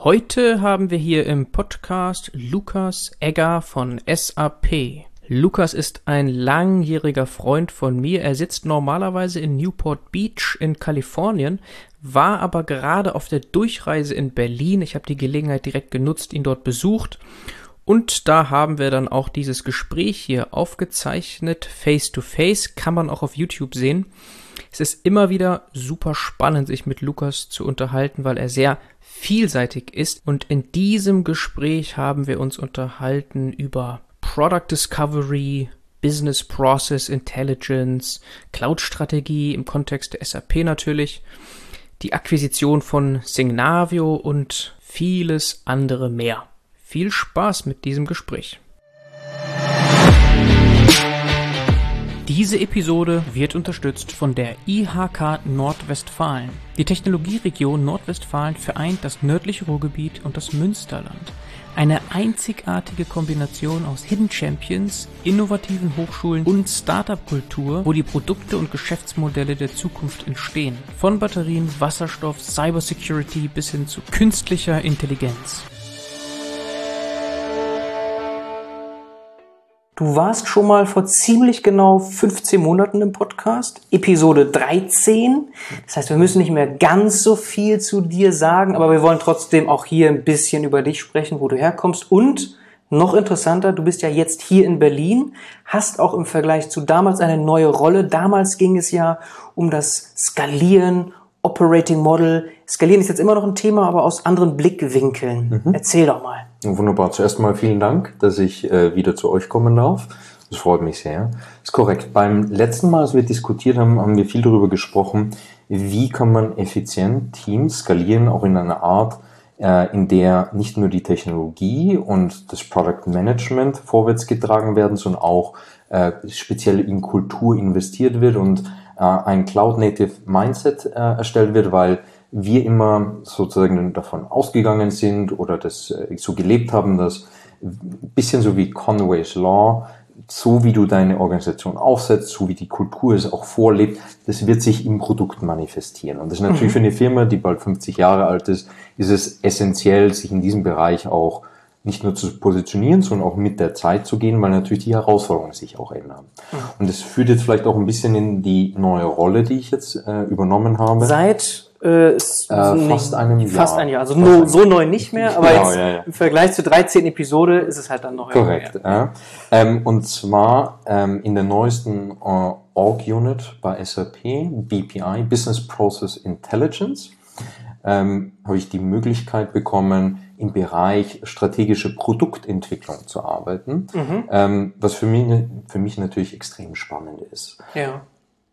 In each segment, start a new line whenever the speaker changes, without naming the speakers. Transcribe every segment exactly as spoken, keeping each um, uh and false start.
Heute haben wir hier im Podcast Lukas Egger von S A P. Lukas ist ein langjähriger Freund von mir. Er sitzt normalerweise in Newport Beach in Kalifornien, war aber gerade auf der Durchreise in Berlin. Ich habe die Gelegenheit direkt genutzt, ihn dort besucht. Und da haben wir dann auch dieses Gespräch hier aufgezeichnet, face to face, kann man auch auf YouTube sehen. Es ist immer wieder super spannend, sich mit Lukas zu unterhalten, weil er sehr vielseitig ist. Und in diesem Gespräch haben wir uns unterhalten über Product Discovery, Business Process Intelligence, Cloud-Strategie im Kontext der S A P natürlich, die Akquisition von Signavio und vieles andere mehr. Viel Spaß mit diesem Gespräch. Diese Episode wird unterstützt von der I H K Nordwestfalen. Die Technologieregion Nordwestfalen vereint das nördliche Ruhrgebiet und das Münsterland. Eine einzigartige Kombination aus Hidden Champions, innovativen Hochschulen und Startup-Kultur, wo die Produkte und Geschäftsmodelle der Zukunft entstehen. Von Batterien, Wasserstoff, Cybersecurity bis hin zu künstlicher Intelligenz. Du warst schon mal vor ziemlich genau fünfzehn Monaten im Podcast, Episode dreizehn. Das heißt, wir müssen nicht mehr ganz so viel zu dir sagen, aber wir wollen trotzdem auch hier ein bisschen über dich sprechen, wo du herkommst. Und noch interessanter, du bist ja jetzt hier in Berlin, hast auch im Vergleich zu damals eine neue Rolle. Damals ging es ja um das Skalieren, Operating Model. Skalieren ist jetzt immer noch ein Thema, aber aus anderen Blickwinkeln. Mhm. Erzähl doch mal.
Wunderbar. Zuerst mal vielen Dank, dass ich äh, wieder zu euch kommen darf. Das freut mich sehr. Ist korrekt. Beim letzten Mal, als wir diskutiert haben, haben wir viel darüber gesprochen, wie kann man effizient Teams skalieren, auch in einer Art, äh, in der nicht nur die Technologie und das Product Management vorwärts getragen werden, sondern auch äh, speziell in Kultur investiert wird und äh, ein Cloud-Native Mindset äh, erstellt wird, weil wir immer sozusagen davon ausgegangen sind oder das so gelebt haben, dass ein bisschen so wie Conway's Law, so wie du deine Organisation aufsetzt, so wie die Kultur es auch vorlebt, das wird sich im Produkt manifestieren. Und das ist natürlich mhm. für eine Firma, die bald fünfzig Jahre alt ist, ist es essentiell, sich in diesem Bereich auch nicht nur zu positionieren, sondern auch mit der Zeit zu gehen, weil natürlich die Herausforderungen sich auch ändern. Mhm. Und das führt jetzt vielleicht auch ein bisschen in die neue Rolle, die ich jetzt äh, übernommen habe.
Seit Äh, ist
äh, fast einem Jahr.
Fast ein Jahr. Also no, so neu nicht mehr, aber
genau,
jetzt
ja, ja.
im Vergleich zur dreizehnten Episode ist es halt dann noch
korrekt. Ja. Ähm, und zwar ähm, in der neuesten äh, Org-Unit bei S A P, B P I, Business Process Intelligence, ähm, habe ich die Möglichkeit bekommen, im Bereich strategische Produktentwicklung zu arbeiten, mhm. ähm, was für mich, für mich natürlich extrem spannend ist.
Ja.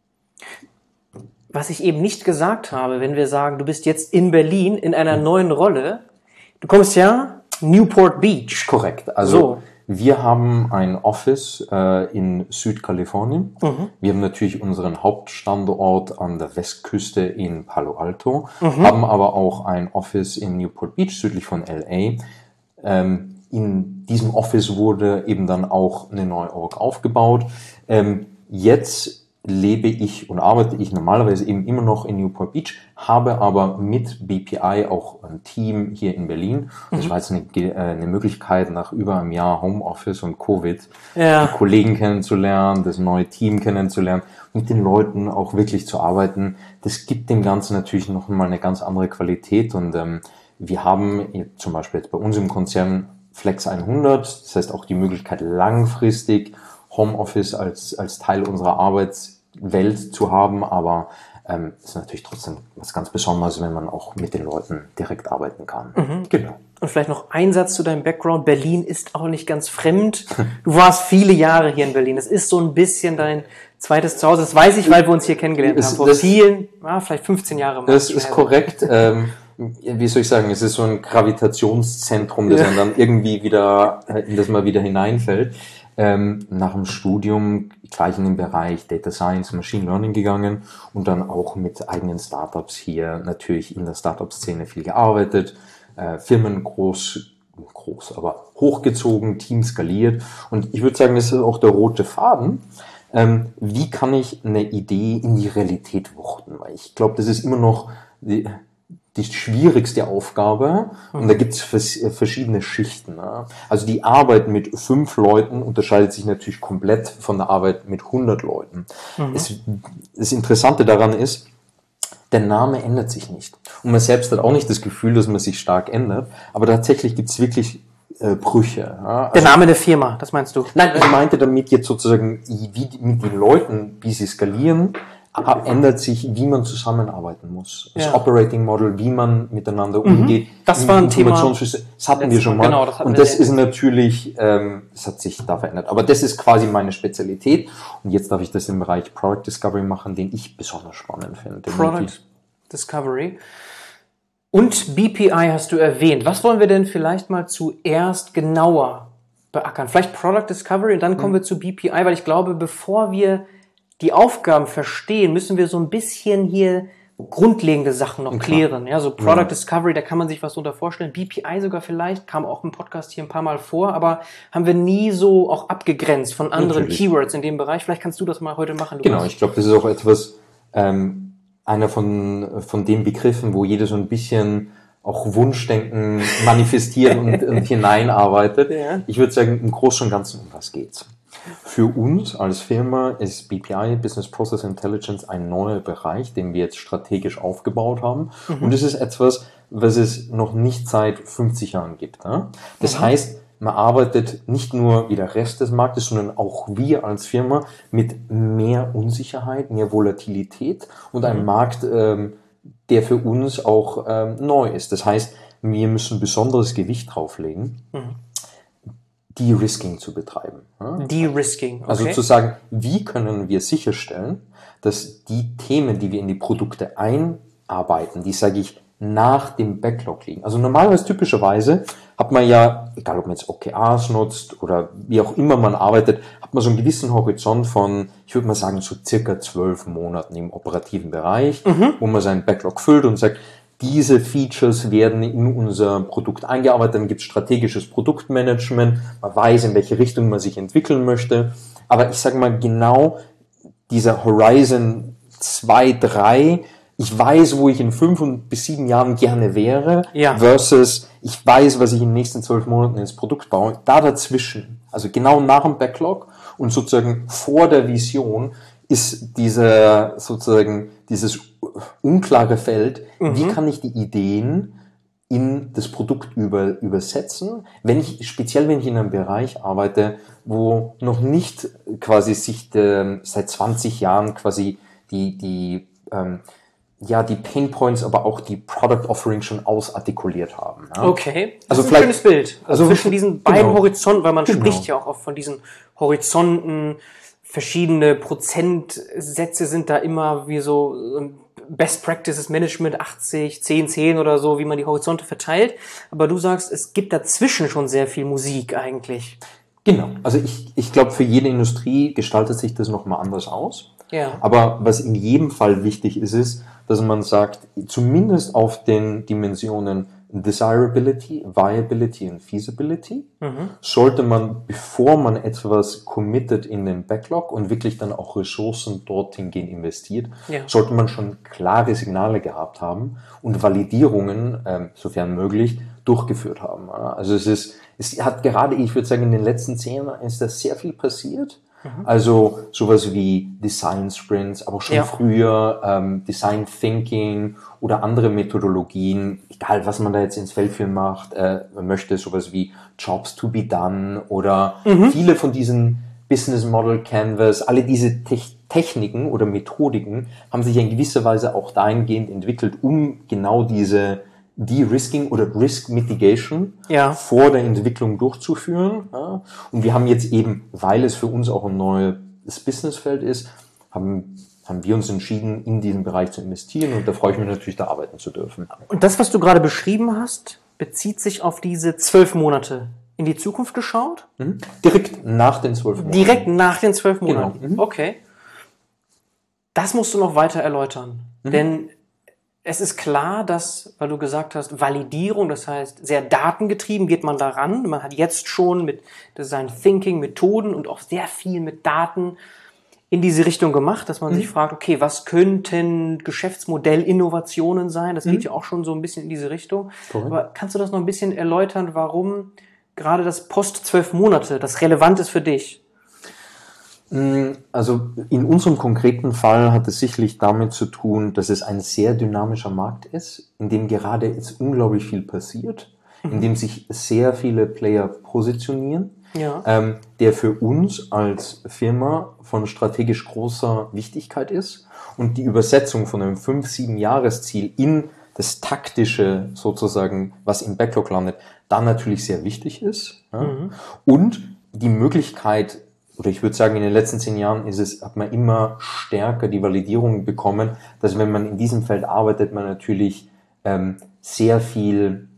Was ich eben nicht gesagt habe, wenn wir sagen, du bist jetzt in Berlin in einer neuen Rolle. Du kommst ja Newport Beach.
Korrekt. Also so. Wir haben ein Office äh, in Südkalifornien. Mhm. Wir haben natürlich unseren Hauptstandort an der Westküste in Palo Alto, mhm. haben aber auch ein Office in Newport Beach, südlich von L A. Ähm, in diesem Office wurde eben dann auch eine neue Org aufgebaut. Ähm, jetzt lebe ich und arbeite ich normalerweise eben immer noch in Newport Beach, habe aber mit B P I auch ein Team hier in Berlin. Und das war jetzt eine, eine Möglichkeit, nach über einem Jahr Homeoffice und Covid ja. die Kollegen kennenzulernen, das neue Team kennenzulernen, mit den Leuten auch wirklich zu arbeiten. Das gibt dem Ganzen natürlich noch mal eine ganz andere Qualität. Und ähm, wir haben zum Beispiel jetzt bei uns im Konzern Flex hundert, das heißt auch die Möglichkeit, langfristig Homeoffice als, als Teil unserer Arbeitswelt zu haben, aber ähm, ist natürlich trotzdem was ganz Besonderes, wenn man auch mit den Leuten direkt arbeiten kann.
Mhm. Genau. Und vielleicht noch ein Satz zu deinem Background. Berlin ist auch nicht ganz fremd. Du warst viele Jahre hier in Berlin. Das ist so ein bisschen dein zweites Zuhause. Das weiß ich, weil wir uns hier kennengelernt haben. Vor das, vielen, ah, vielleicht fünfzehn Jahre.
Das ist korrekt. ähm, wie soll ich sagen, es ist so ein Gravitationszentrum, das ja. dann irgendwie wieder, in das man wieder hineinfällt. Ähm, nach dem Studium gleich in den Bereich Data Science, Machine Learning gegangen und dann auch mit eigenen Startups hier natürlich in der Startup-Szene viel gearbeitet, äh, Firmen groß, groß, aber hochgezogen, Team skaliert und ich würde sagen, das ist auch der rote Faden. Ähm, wie kann ich eine Idee in die Realität wuchten? Weil ich glaube, das ist immer noch die, die schwierigste Aufgabe und mhm. da gibt es verschiedene Schichten. Ne? Also die Arbeit mit fünf Leuten unterscheidet sich natürlich komplett von der Arbeit mit hundert Leuten. Mhm. Es, das Interessante daran ist, der Name ändert sich nicht. Und man selbst hat auch nicht das Gefühl, dass man sich stark ändert, aber tatsächlich gibt es wirklich äh, Brüche. Ja? Also,
der Name der Firma, das meinst du?
Nein, ich meinte damit jetzt sozusagen, wie mit den Leuten, wie sie skalieren, ändert sich, wie man zusammenarbeiten muss. Das ja. Operating Model, wie man miteinander mhm. umgeht.
Das war ein Thema.
Das hatten wir schon mal. Genau, das und das ist natürlich, ähm, das hat sich da verändert. Aber das ist quasi meine Spezialität. Und jetzt darf ich das im Bereich Product Discovery machen, den ich besonders spannend finde.
Product Discovery. Und B P I hast du erwähnt. Was wollen wir denn vielleicht mal zuerst genauer beackern? Vielleicht Product Discovery und dann kommen mhm. wir zu B P I, weil ich glaube, bevor wir die Aufgaben verstehen, müssen wir so ein bisschen hier grundlegende Sachen noch klären. Ja, so Product ja. Discovery, da kann man sich was drunter vorstellen. B P I sogar vielleicht, kam auch im Podcast hier ein paar Mal vor, aber haben wir nie so auch abgegrenzt von anderen Natürlich. Keywords in dem Bereich. Vielleicht kannst du das mal heute machen.
Genau, ich glaube, das ist auch etwas, ähm, einer von, von den Begriffen, wo jeder so ein bisschen auch Wunschdenken manifestiert und, und hineinarbeitet. Ja. Ich würde sagen, im Großen und Ganzen, um was geht's? Für uns als Firma ist B P I, Business Process Intelligence, ein neuer Bereich, den wir jetzt strategisch aufgebaut haben. Mhm. Und es ist etwas, was es noch nicht seit fünfzig Jahren gibt. Ne? Das mhm. heißt, man arbeitet nicht nur wie der Rest des Marktes, sondern auch wir als Firma mit mehr Unsicherheit, mehr Volatilität und einem mhm. Markt, ähm, der für uns auch ähm, neu ist. Das heißt, wir müssen besonderes Gewicht drauflegen, mhm. De-Risking zu betreiben. Ja?
De-Risking, okay.
Also zu sagen, wie können wir sicherstellen, dass die Themen, die wir in die Produkte einarbeiten, die, sage ich, nach dem Backlog liegen. Also normalerweise, typischerweise, hat man ja, egal ob man jetzt O K Rs nutzt oder wie auch immer man arbeitet, hat man so einen gewissen Horizont von, ich würde mal sagen, so circa zwölf Monaten im operativen Bereich, mhm. wo man seinen Backlog füllt und sagt, diese Features werden in unser Produkt eingearbeitet, dann gibt es strategisches Produktmanagement, man weiß, in welche Richtung man sich entwickeln möchte. Aber ich sage mal, genau dieser Horizon zwei, drei, ich weiß, wo ich in fünf bis sieben Jahren gerne wäre, ja. versus ich weiß, was ich in den nächsten zwölf Monaten ins Produkt baue. Da dazwischen, also genau nach dem Backlog und sozusagen vor der Vision, ist dieser sozusagen dieses unklare Feld, mhm. wie kann ich die Ideen in das Produkt über, übersetzen, wenn ich, speziell wenn ich in einem Bereich arbeite, wo noch nicht quasi sich de, seit zwanzig Jahren quasi die, die, ähm, ja, die Pain Points, aber auch die Product Offering schon ausartikuliert haben. Ja?
Okay, das also ist ein schönes Bild. Also, also zwischen diesen beiden genau. Horizonten, weil man genau. spricht ja auch oft von diesen Horizonten, verschiedene Prozentsätze sind da immer wie so Best Practices Management, achtzig, zehn, zehn oder so, wie man die Horizonte verteilt. Aber du sagst, es gibt dazwischen schon sehr viel Musik eigentlich.
Genau. Also ich, ich glaube, für jede Industrie gestaltet sich das nochmal anders aus. Ja. Aber was in jedem Fall wichtig ist, ist, dass man sagt, zumindest auf den Dimensionen Desirability, Viability und Feasibility, mhm. sollte man, bevor man etwas committed in den Backlog und wirklich dann auch Ressourcen dorthin gehen investiert, ja. sollte man schon klare Signale gehabt haben und Validierungen, ähm, sofern möglich, durchgeführt haben. Also es ist, es hat gerade, ich würde sagen, in den letzten zehn Jahren ist da sehr viel passiert. Mhm. Also sowas wie Design Sprints, aber schon ja. früher ähm, Design Thinking oder andere Methodologien, egal was man da jetzt ins Feld für macht, äh, man möchte sowas wie Jobs to be done oder mhm. viele von diesen Business Model Canvas, alle diese Te- Techniken oder Methodiken haben sich in gewisser Weise auch dahingehend entwickelt, um genau diese De-Risking oder Risk Mitigation ja. vor der Entwicklung durchzuführen. Ja. Und wir haben jetzt eben, weil es für uns auch ein neues Businessfeld ist, haben, haben wir uns entschieden, in diesen Bereich zu investieren und da freue ich mich natürlich, da arbeiten zu dürfen.
Und das, was du gerade beschrieben hast, bezieht sich auf diese zwölf Monate in die Zukunft geschaut?
Mhm. Direkt nach den zwölf Monaten.
Direkt nach den zwölf Monaten. Genau. Mhm. Okay. Das musst du noch weiter erläutern. Mhm. Denn es ist klar, dass, weil du gesagt hast, Validierung, das heißt, sehr datengetrieben geht man daran. Man hat jetzt schon mit Design Thinking Methoden und auch sehr viel mit Daten in diese Richtung gemacht, dass man mhm. sich fragt, okay, was könnten Geschäftsmodellinnovationen sein? Das mhm. geht ja auch schon so ein bisschen in diese Richtung. Cool. Aber kannst du das noch ein bisschen erläutern, warum gerade das Post zwölf Monate das relevant ist für dich?
Also in unserem konkreten Fall hat es sicherlich damit zu tun, dass es ein sehr dynamischer Markt ist, in dem gerade jetzt unglaublich viel passiert, mhm. in dem sich sehr viele Player positionieren, ja. ähm, der für uns als Firma von strategisch großer Wichtigkeit ist und die Übersetzung von einem fünf-, sieben Jahresziel in das Taktische sozusagen, was im Backlog landet, dann natürlich sehr wichtig ist. Ja? Mhm. Und die Möglichkeit, oder ich würde sagen, in den letzten zehn Jahren ist es, hat man immer stärker die Validierung bekommen, dass wenn man in diesem Feld arbeitet, man natürlich ähm, sehr viel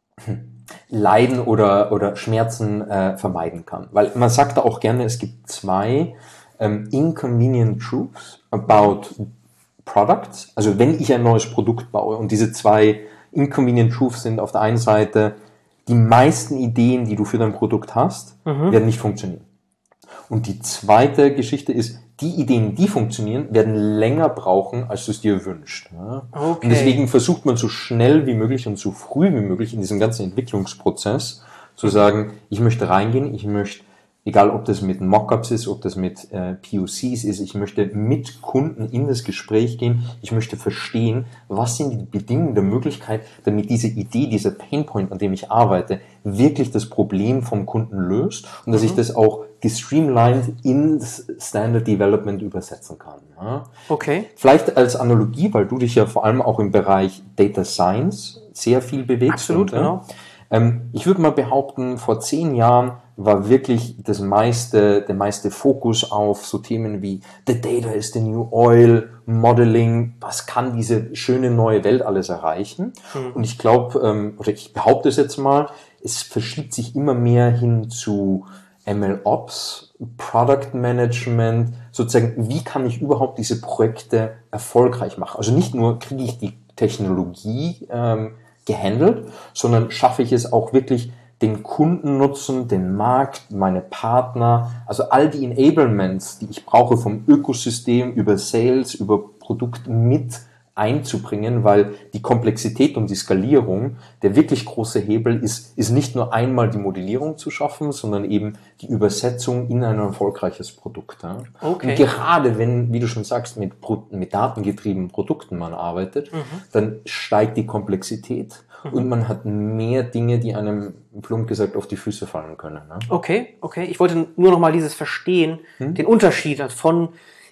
Leiden oder, oder Schmerzen äh, vermeiden kann. Weil man sagt da auch gerne, es gibt zwei ähm, inconvenient truths about products. Also wenn ich ein neues Produkt baue und diese zwei inconvenient truths sind auf der einen Seite, die meisten Ideen, die du für dein Produkt hast, mhm. werden nicht funktionieren. Und die zweite Geschichte ist, die Ideen, die funktionieren, werden länger brauchen, als du es dir wünschst. Ja? Okay. Und deswegen versucht man so schnell wie möglich und so früh wie möglich in diesem ganzen Entwicklungsprozess zu sagen, ich möchte reingehen, ich möchte, egal ob das mit Mockups ist, ob das mit äh, P O Cs ist, ich möchte mit Kunden in das Gespräch gehen, ich möchte verstehen, was sind die Bedingungen der Möglichkeit, damit diese Idee, dieser Painpoint, an dem ich arbeite, wirklich das Problem vom Kunden löst und dass mhm. ich das auch gestreamlined ins Standard Development übersetzen kann. Ja.
Okay.
Vielleicht als Analogie, weil du dich ja vor allem auch im Bereich Data Science sehr viel bewegst.
Absolut, und, genau.
Ähm, ich würde mal behaupten, vor zehn Jahren war wirklich das meiste, der meiste Fokus auf so Themen wie The Data is the New Oil, Modeling, was kann diese schöne neue Welt alles erreichen? Mhm. Und ich glaube, ähm, oder ich behaupte es jetzt mal, es verschiebt sich immer mehr hin zu M L Ops, Product Management, sozusagen, wie kann ich überhaupt diese Projekte erfolgreich machen? Also nicht nur kriege ich die Technologie ähm, gehandelt, sondern schaffe ich es auch wirklich, den Kundennutzen, den Markt, meine Partner, also all die Enablements, die ich brauche vom Ökosystem über Sales, über Produkt mit einzubringen, weil die Komplexität und die Skalierung, der wirklich große Hebel ist, ist nicht nur einmal die Modellierung zu schaffen, sondern eben die Übersetzung in ein erfolgreiches Produkt. Ja. Okay. Und gerade wenn, wie du schon sagst, mit, mit datengetriebenen Produkten man arbeitet, mhm. dann steigt die Komplexität mhm. und man hat mehr Dinge, die einem, plump gesagt, auf die Füße fallen können. Ne?
Okay, okay. Ich wollte nur noch mal dieses verstehen, hm? den Unterschied von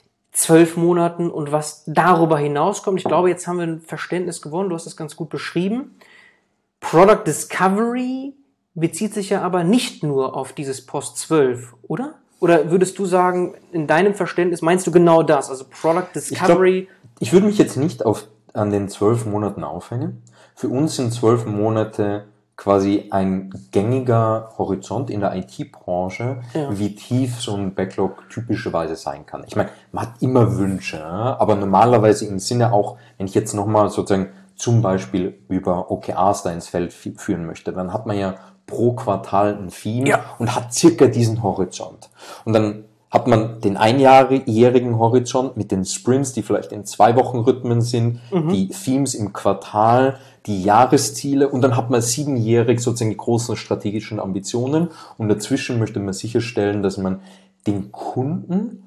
zwölf Monaten und was darüber hinauskommt. Ich glaube, jetzt haben wir ein Verständnis gewonnen. Du hast es ganz gut beschrieben. Product Discovery bezieht sich ja aber nicht nur auf dieses Post zwölf, oder? Oder würdest du sagen, in deinem Verständnis meinst du genau das? Also Product Discovery.
Ich, glaub, ich würde mich jetzt nicht auf, an den zwölf Monaten aufhängen. Für uns sind zwölf Monate quasi ein gängiger Horizont in der I T-Branche, ja. wie tief so ein Backlog typischerweise sein kann. Ich meine, man hat immer Wünsche, aber normalerweise im Sinne auch, wenn ich jetzt nochmal sozusagen zum Beispiel über O K Rs da ins Feld führen möchte, dann hat man ja pro Quartal ein Theme ja. und hat circa diesen Horizont. Und dann hat man den einjährigen Horizont mit den Sprints, die vielleicht in zwei Wochen Rhythmen sind, mhm. die Themes im Quartal, die Jahresziele und dann hat man siebenjährig sozusagen die großen strategischen Ambitionen und dazwischen möchte man sicherstellen, dass man den Kunden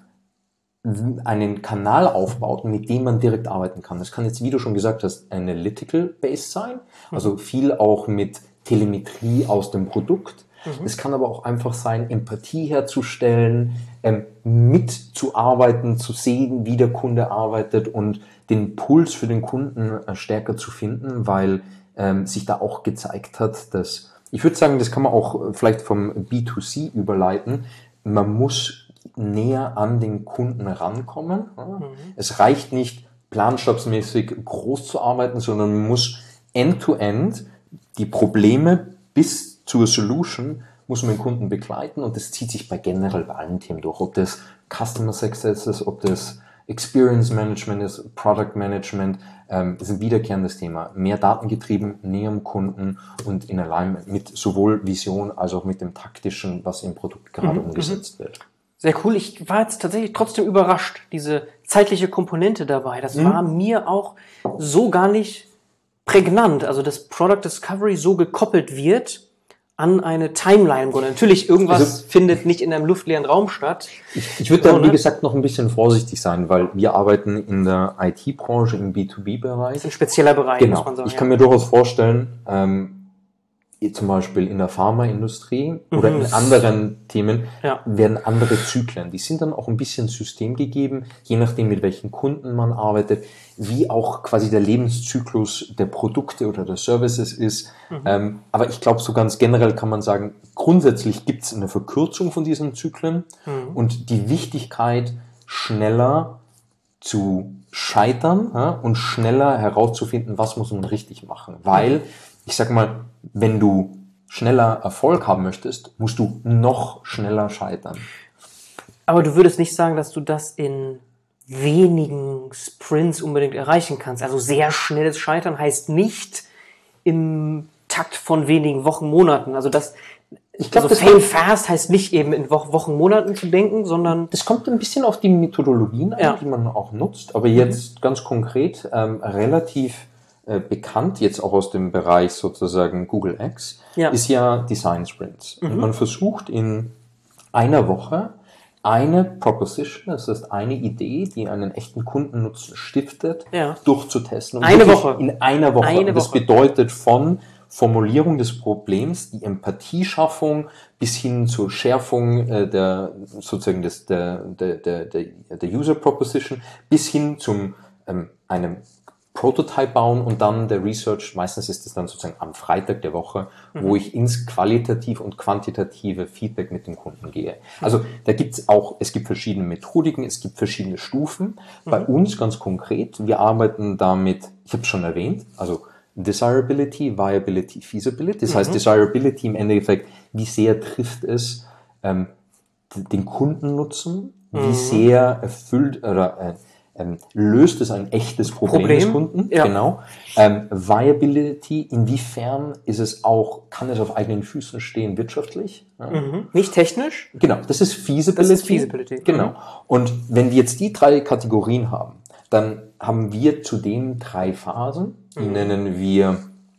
einen Kanal aufbaut, mit dem man direkt arbeiten kann. Das kann jetzt, wie du schon gesagt hast, analytical-based sein, also viel auch mit Telemetrie aus dem Produkt. Es kann aber auch einfach sein, Empathie herzustellen, ähm, mitzuarbeiten, zu sehen, wie der Kunde arbeitet und den Puls für den Kunden äh, stärker zu finden, weil ähm, sich da auch gezeigt hat, dass, ich würde sagen, das kann man auch vielleicht vom B zwei C überleiten, man muss näher an den Kunden rankommen. Ja? Mhm. Es reicht nicht, planstabsmäßig groß zu arbeiten, sondern man muss end-to-end die Probleme bis zur Solution muss man den Kunden begleiten und das zieht sich bei generell bei allen Themen durch. Ob das Customer Success ist, ob das Experience Management ist, Product Management, ähm, das ist ein wiederkehrendes Thema. Mehr datengetrieben, näher am Kunden und in Alignment mit sowohl Vision als auch mit dem Taktischen, was im Produkt gerade mhm. umgesetzt wird.
Sehr cool. Ich war jetzt tatsächlich trotzdem überrascht, diese zeitliche Komponente dabei. Das mhm. war mir auch so gar nicht prägnant. Also, dass Product Discovery so gekoppelt wird an eine Timeline. Natürlich, irgendwas also, findet nicht in einem luftleeren Raum statt.
Ich, ich würde da, so, wie gesagt, noch ein bisschen vorsichtig sein, weil wir arbeiten in der I T-Branche im B zwei B-Bereich. Das ist
ein spezieller Bereich,
genau.
muss man sagen.
Ich kann ja. mir durchaus vorstellen, ähm, zum Beispiel in der Pharmaindustrie mhm. oder in anderen Themen ja. werden andere Zyklen. Die sind dann auch ein bisschen systemgegeben, je nachdem, mit welchen Kunden man arbeitet, wie auch quasi der Lebenszyklus der Produkte oder der Services ist. Mhm. Ähm, aber ich glaube, so ganz generell kann man sagen, grundsätzlich gibt es eine Verkürzung von diesen Zyklen mhm. und die Wichtigkeit, schneller zu scheitern ja, und schneller herauszufinden, was muss man richtig machen. Weil, ich sag mal, wenn du schneller Erfolg haben möchtest, musst du noch schneller scheitern.
Aber du würdest nicht sagen, dass du das in wenigen Sprints unbedingt erreichen kannst. Also sehr schnelles Scheitern heißt nicht im Takt von wenigen Wochen, Monaten. Also das, ich glaube, also fail fast heißt nicht eben in Wo- Wochen, Monaten zu denken, sondern...
Das kommt ein bisschen auf die Methodologien an, ja. die man auch nutzt. Aber jetzt mhm. ganz konkret, ähm, relativ äh, bekannt, jetzt auch aus dem Bereich sozusagen Google X, ja. ist ja Design Sprints. Mhm. Und man versucht in einer Woche eine Proposition, das heißt eine Idee, die einen echten Kundennutzen stiftet, ja. durchzutesten. Und
eine Woche.
In einer Woche.
Eine
Und das
Woche.
bedeutet von Formulierung des Problems, die Empathieschaffung bis hin zur Schärfung äh, der sozusagen des, der, der, der, der User Proposition bis hin zum ähm, einem Prototype bauen und dann der Research, meistens ist es dann sozusagen am Freitag der Woche, mhm. wo ich ins qualitativ und quantitative Feedback mit dem Kunden gehe. Also da gibt's auch, es gibt verschiedene Methodiken, es gibt verschiedene Stufen. Mhm. Bei uns ganz konkret, wir arbeiten damit, ich habe es schon erwähnt, also Desirability, Viability, Feasibility. Das mhm. heißt Desirability im Endeffekt, wie sehr trifft es ähm, den Kundennutzen, wie mhm. sehr erfüllt oder äh, Ähm, löst es ein echtes Problem, Problem? des Kunden? Ja. Genau. Ähm, Viability, inwiefern ist es auch, kann es auf eigenen Füßen stehen wirtschaftlich?
Ja. Mhm. Nicht technisch?
Genau, das ist Feasibility.
Das ist Feasibility.
Genau.
Mhm.
Und wenn wir jetzt die drei Kategorien haben, dann haben wir zudem drei Phasen, die mhm. nennen wir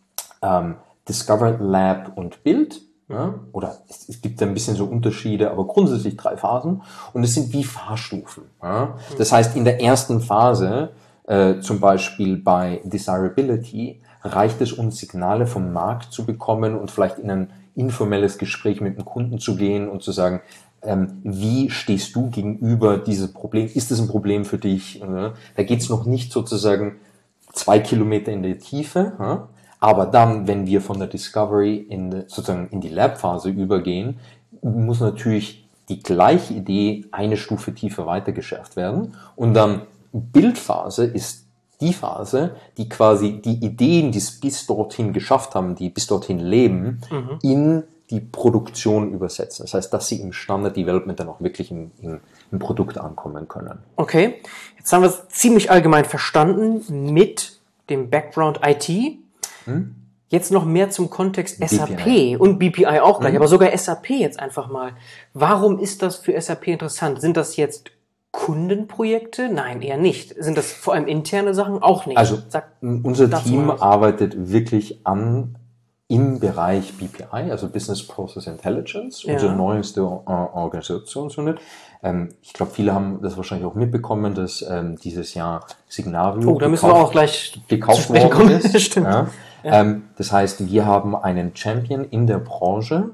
ähm, Discover, Lab und Build. Ja, oder es, es gibt ein bisschen so Unterschiede, aber grundsätzlich drei Phasen. Und es sind wie Fahrstufen. Ja. Das heißt, in der ersten Phase, äh, zum Beispiel bei Desirability, reicht es uns, Signale vom Markt zu bekommen und vielleicht in ein informelles Gespräch mit dem Kunden zu gehen und zu sagen, ähm, wie stehst du gegenüber diesem Problem? Ist es ein Problem für dich? Ja. Da geht es noch nicht sozusagen zwei Kilometer in die Tiefe, ja. Aber dann, wenn wir von der Discovery in die, sozusagen in die Lab-Phase übergehen, muss natürlich die gleiche Idee eine Stufe tiefer weitergeschärft werden. Und dann Bildphase ist die Phase, die quasi die Ideen, die es bis dorthin geschafft haben, die bis dorthin leben, mhm. in die Produktion übersetzen. Das heißt, dass sie im Standard Development dann auch wirklich im, im, im Produkt ankommen können.
Okay, jetzt haben wir es ziemlich allgemein verstanden mit dem Background I T. Hm? Jetzt noch mehr zum Kontext S A P B P I. Und B P I auch gleich, hm? aber sogar S A P jetzt einfach mal. Warum ist das für S A P interessant? Sind das jetzt Kundenprojekte? Nein, eher nicht. Sind das vor allem interne Sachen? Auch nicht.
Also Sag, unser Team arbeitet wirklich an im Bereich B P I, also Business Process Intelligence, ja. unsere neueste äh, Organisationsunit. Ähm, ich glaube, viele haben das wahrscheinlich auch mitbekommen, dass ähm, dieses Jahr Signavio
oh, da müssen gekauft, wir auch gleich
gekauft worden ist. Stimmt. Ja. Ja. Ähm, das heißt, wir haben einen Champion in der Branche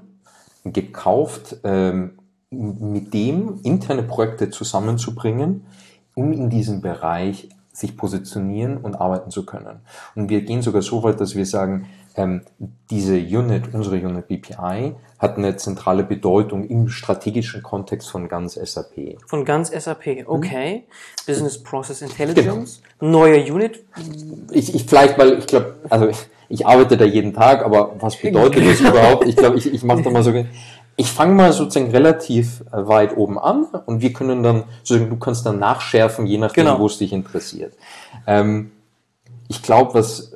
gekauft, ähm, mit dem interne Projekte zusammenzubringen, um in diesem Bereich sich positionieren und arbeiten zu können. Und wir gehen sogar so weit, dass wir sagen, ähm, diese Unit, unsere Unit B P I, hat eine zentrale Bedeutung im strategischen Kontext von ganz S A P.
Von ganz S A P, okay. Hm. Business Process Intelligence, genau. Neue Unit.
Ich, ich vielleicht, weil ich glaube, also ich, ich arbeite da jeden Tag, aber was bedeutet das überhaupt? Ich glaube, ich, ich mache da mal so... Ich fange mal sozusagen relativ weit oben an und wir können dann, sozusagen, du kannst dann nachschärfen, je nachdem, genau. wo es dich interessiert. Ähm, ich glaube, was,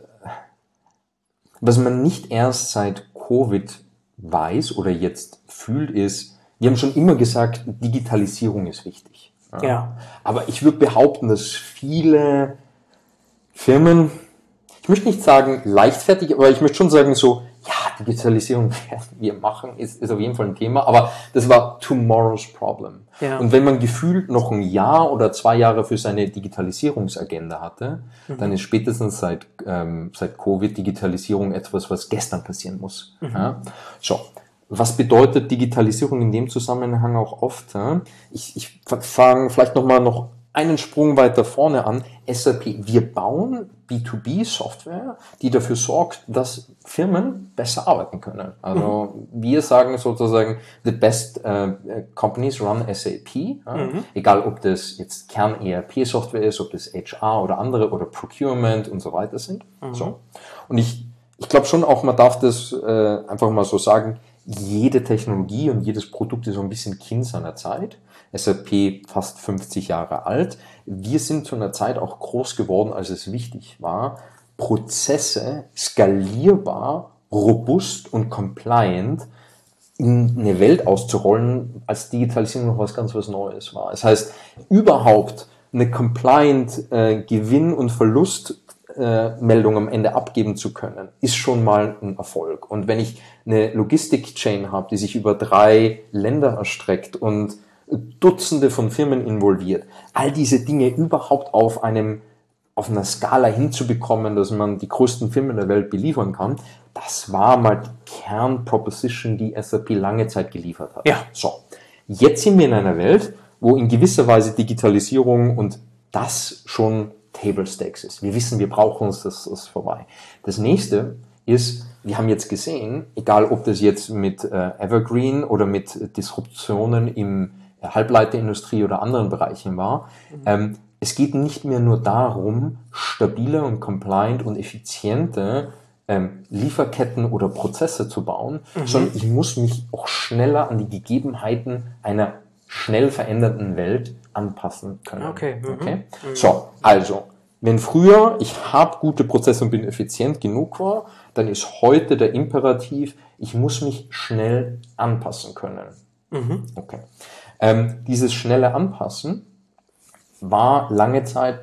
was man nicht erst seit Covid weiß oder jetzt fühlt, ist, wir haben schon immer gesagt, Digitalisierung ist wichtig. Ja.
Ja.
Aber ich würde behaupten, dass viele Firmen, ich möchte nicht sagen leichtfertig, aber ich möchte schon sagen so, ja, Digitalisierung werden wir machen, ist, ist auf jeden Fall ein Thema, aber das war tomorrow's problem.
Ja.
Und wenn man gefühlt noch ein Jahr oder zwei Jahre für seine Digitalisierungsagenda hatte, mhm. dann ist spätestens seit, ähm, seit Covid Digitalisierung etwas, was gestern passieren muss. Mhm. Ja? So. Was bedeutet Digitalisierung in dem Zusammenhang auch oft? Ja? Ich, ich fange vielleicht nochmal noch einen Sprung weiter vorne an. S A P, wir bauen B zwei B Software, die dafür sorgt, dass Firmen besser arbeiten können. Also mhm. wir sagen sozusagen, the best uh, companies run S A P. Ja? Mhm. Egal, ob das jetzt Kern-E R P-Software ist, ob das H R oder andere oder Procurement und so weiter sind. Mhm. So. Und ich, ich glaube schon auch, man darf das äh, einfach mal so sagen, jede Technologie und jedes Produkt ist so ein bisschen Kind seiner Zeit. S A P fast fünfzig Jahre alt. Wir sind zu einer Zeit auch groß geworden, als es wichtig war, Prozesse skalierbar, robust und compliant in eine Welt auszurollen, als Digitalisierung noch was ganz was Neues war. Das heißt, überhaupt eine compliant äh, Gewinn- und Verlust Meldung am Ende abgeben zu können, ist schon mal ein Erfolg. Und wenn ich eine Logistik-Chain habe, die sich über drei Länder erstreckt und Dutzende von Firmen involviert, all diese Dinge überhaupt auf einem, auf einer Skala hinzubekommen, dass man die größten Firmen der Welt beliefern kann, das war mal die Kernproposition, die S A P lange Zeit geliefert hat.
Ja.
So. Jetzt sind wir in einer Welt, wo in gewisser Weise Digitalisierung und das schon Table Stakes ist. Wir wissen, wir brauchen uns, das ist vorbei. Das nächste ist, wir haben jetzt gesehen, egal ob das jetzt mit äh, Evergreen oder mit Disruptionen im äh, Halbleiterindustrie oder anderen Bereichen war, mhm. ähm, es geht nicht mehr nur darum, stabile und compliant und effiziente ähm, Lieferketten oder Prozesse zu bauen, mhm. sondern ich muss mich auch schneller an die Gegebenheiten einer schnell verändernden Welt anpassen können.
Okay. Mhm.
okay? Mhm. So, also, wenn früher ich habe gute Prozesse und bin effizient genug war, dann ist heute der Imperativ, ich muss mich schnell anpassen können. Mhm. Okay. Ähm, dieses schnelle Anpassen war lange Zeit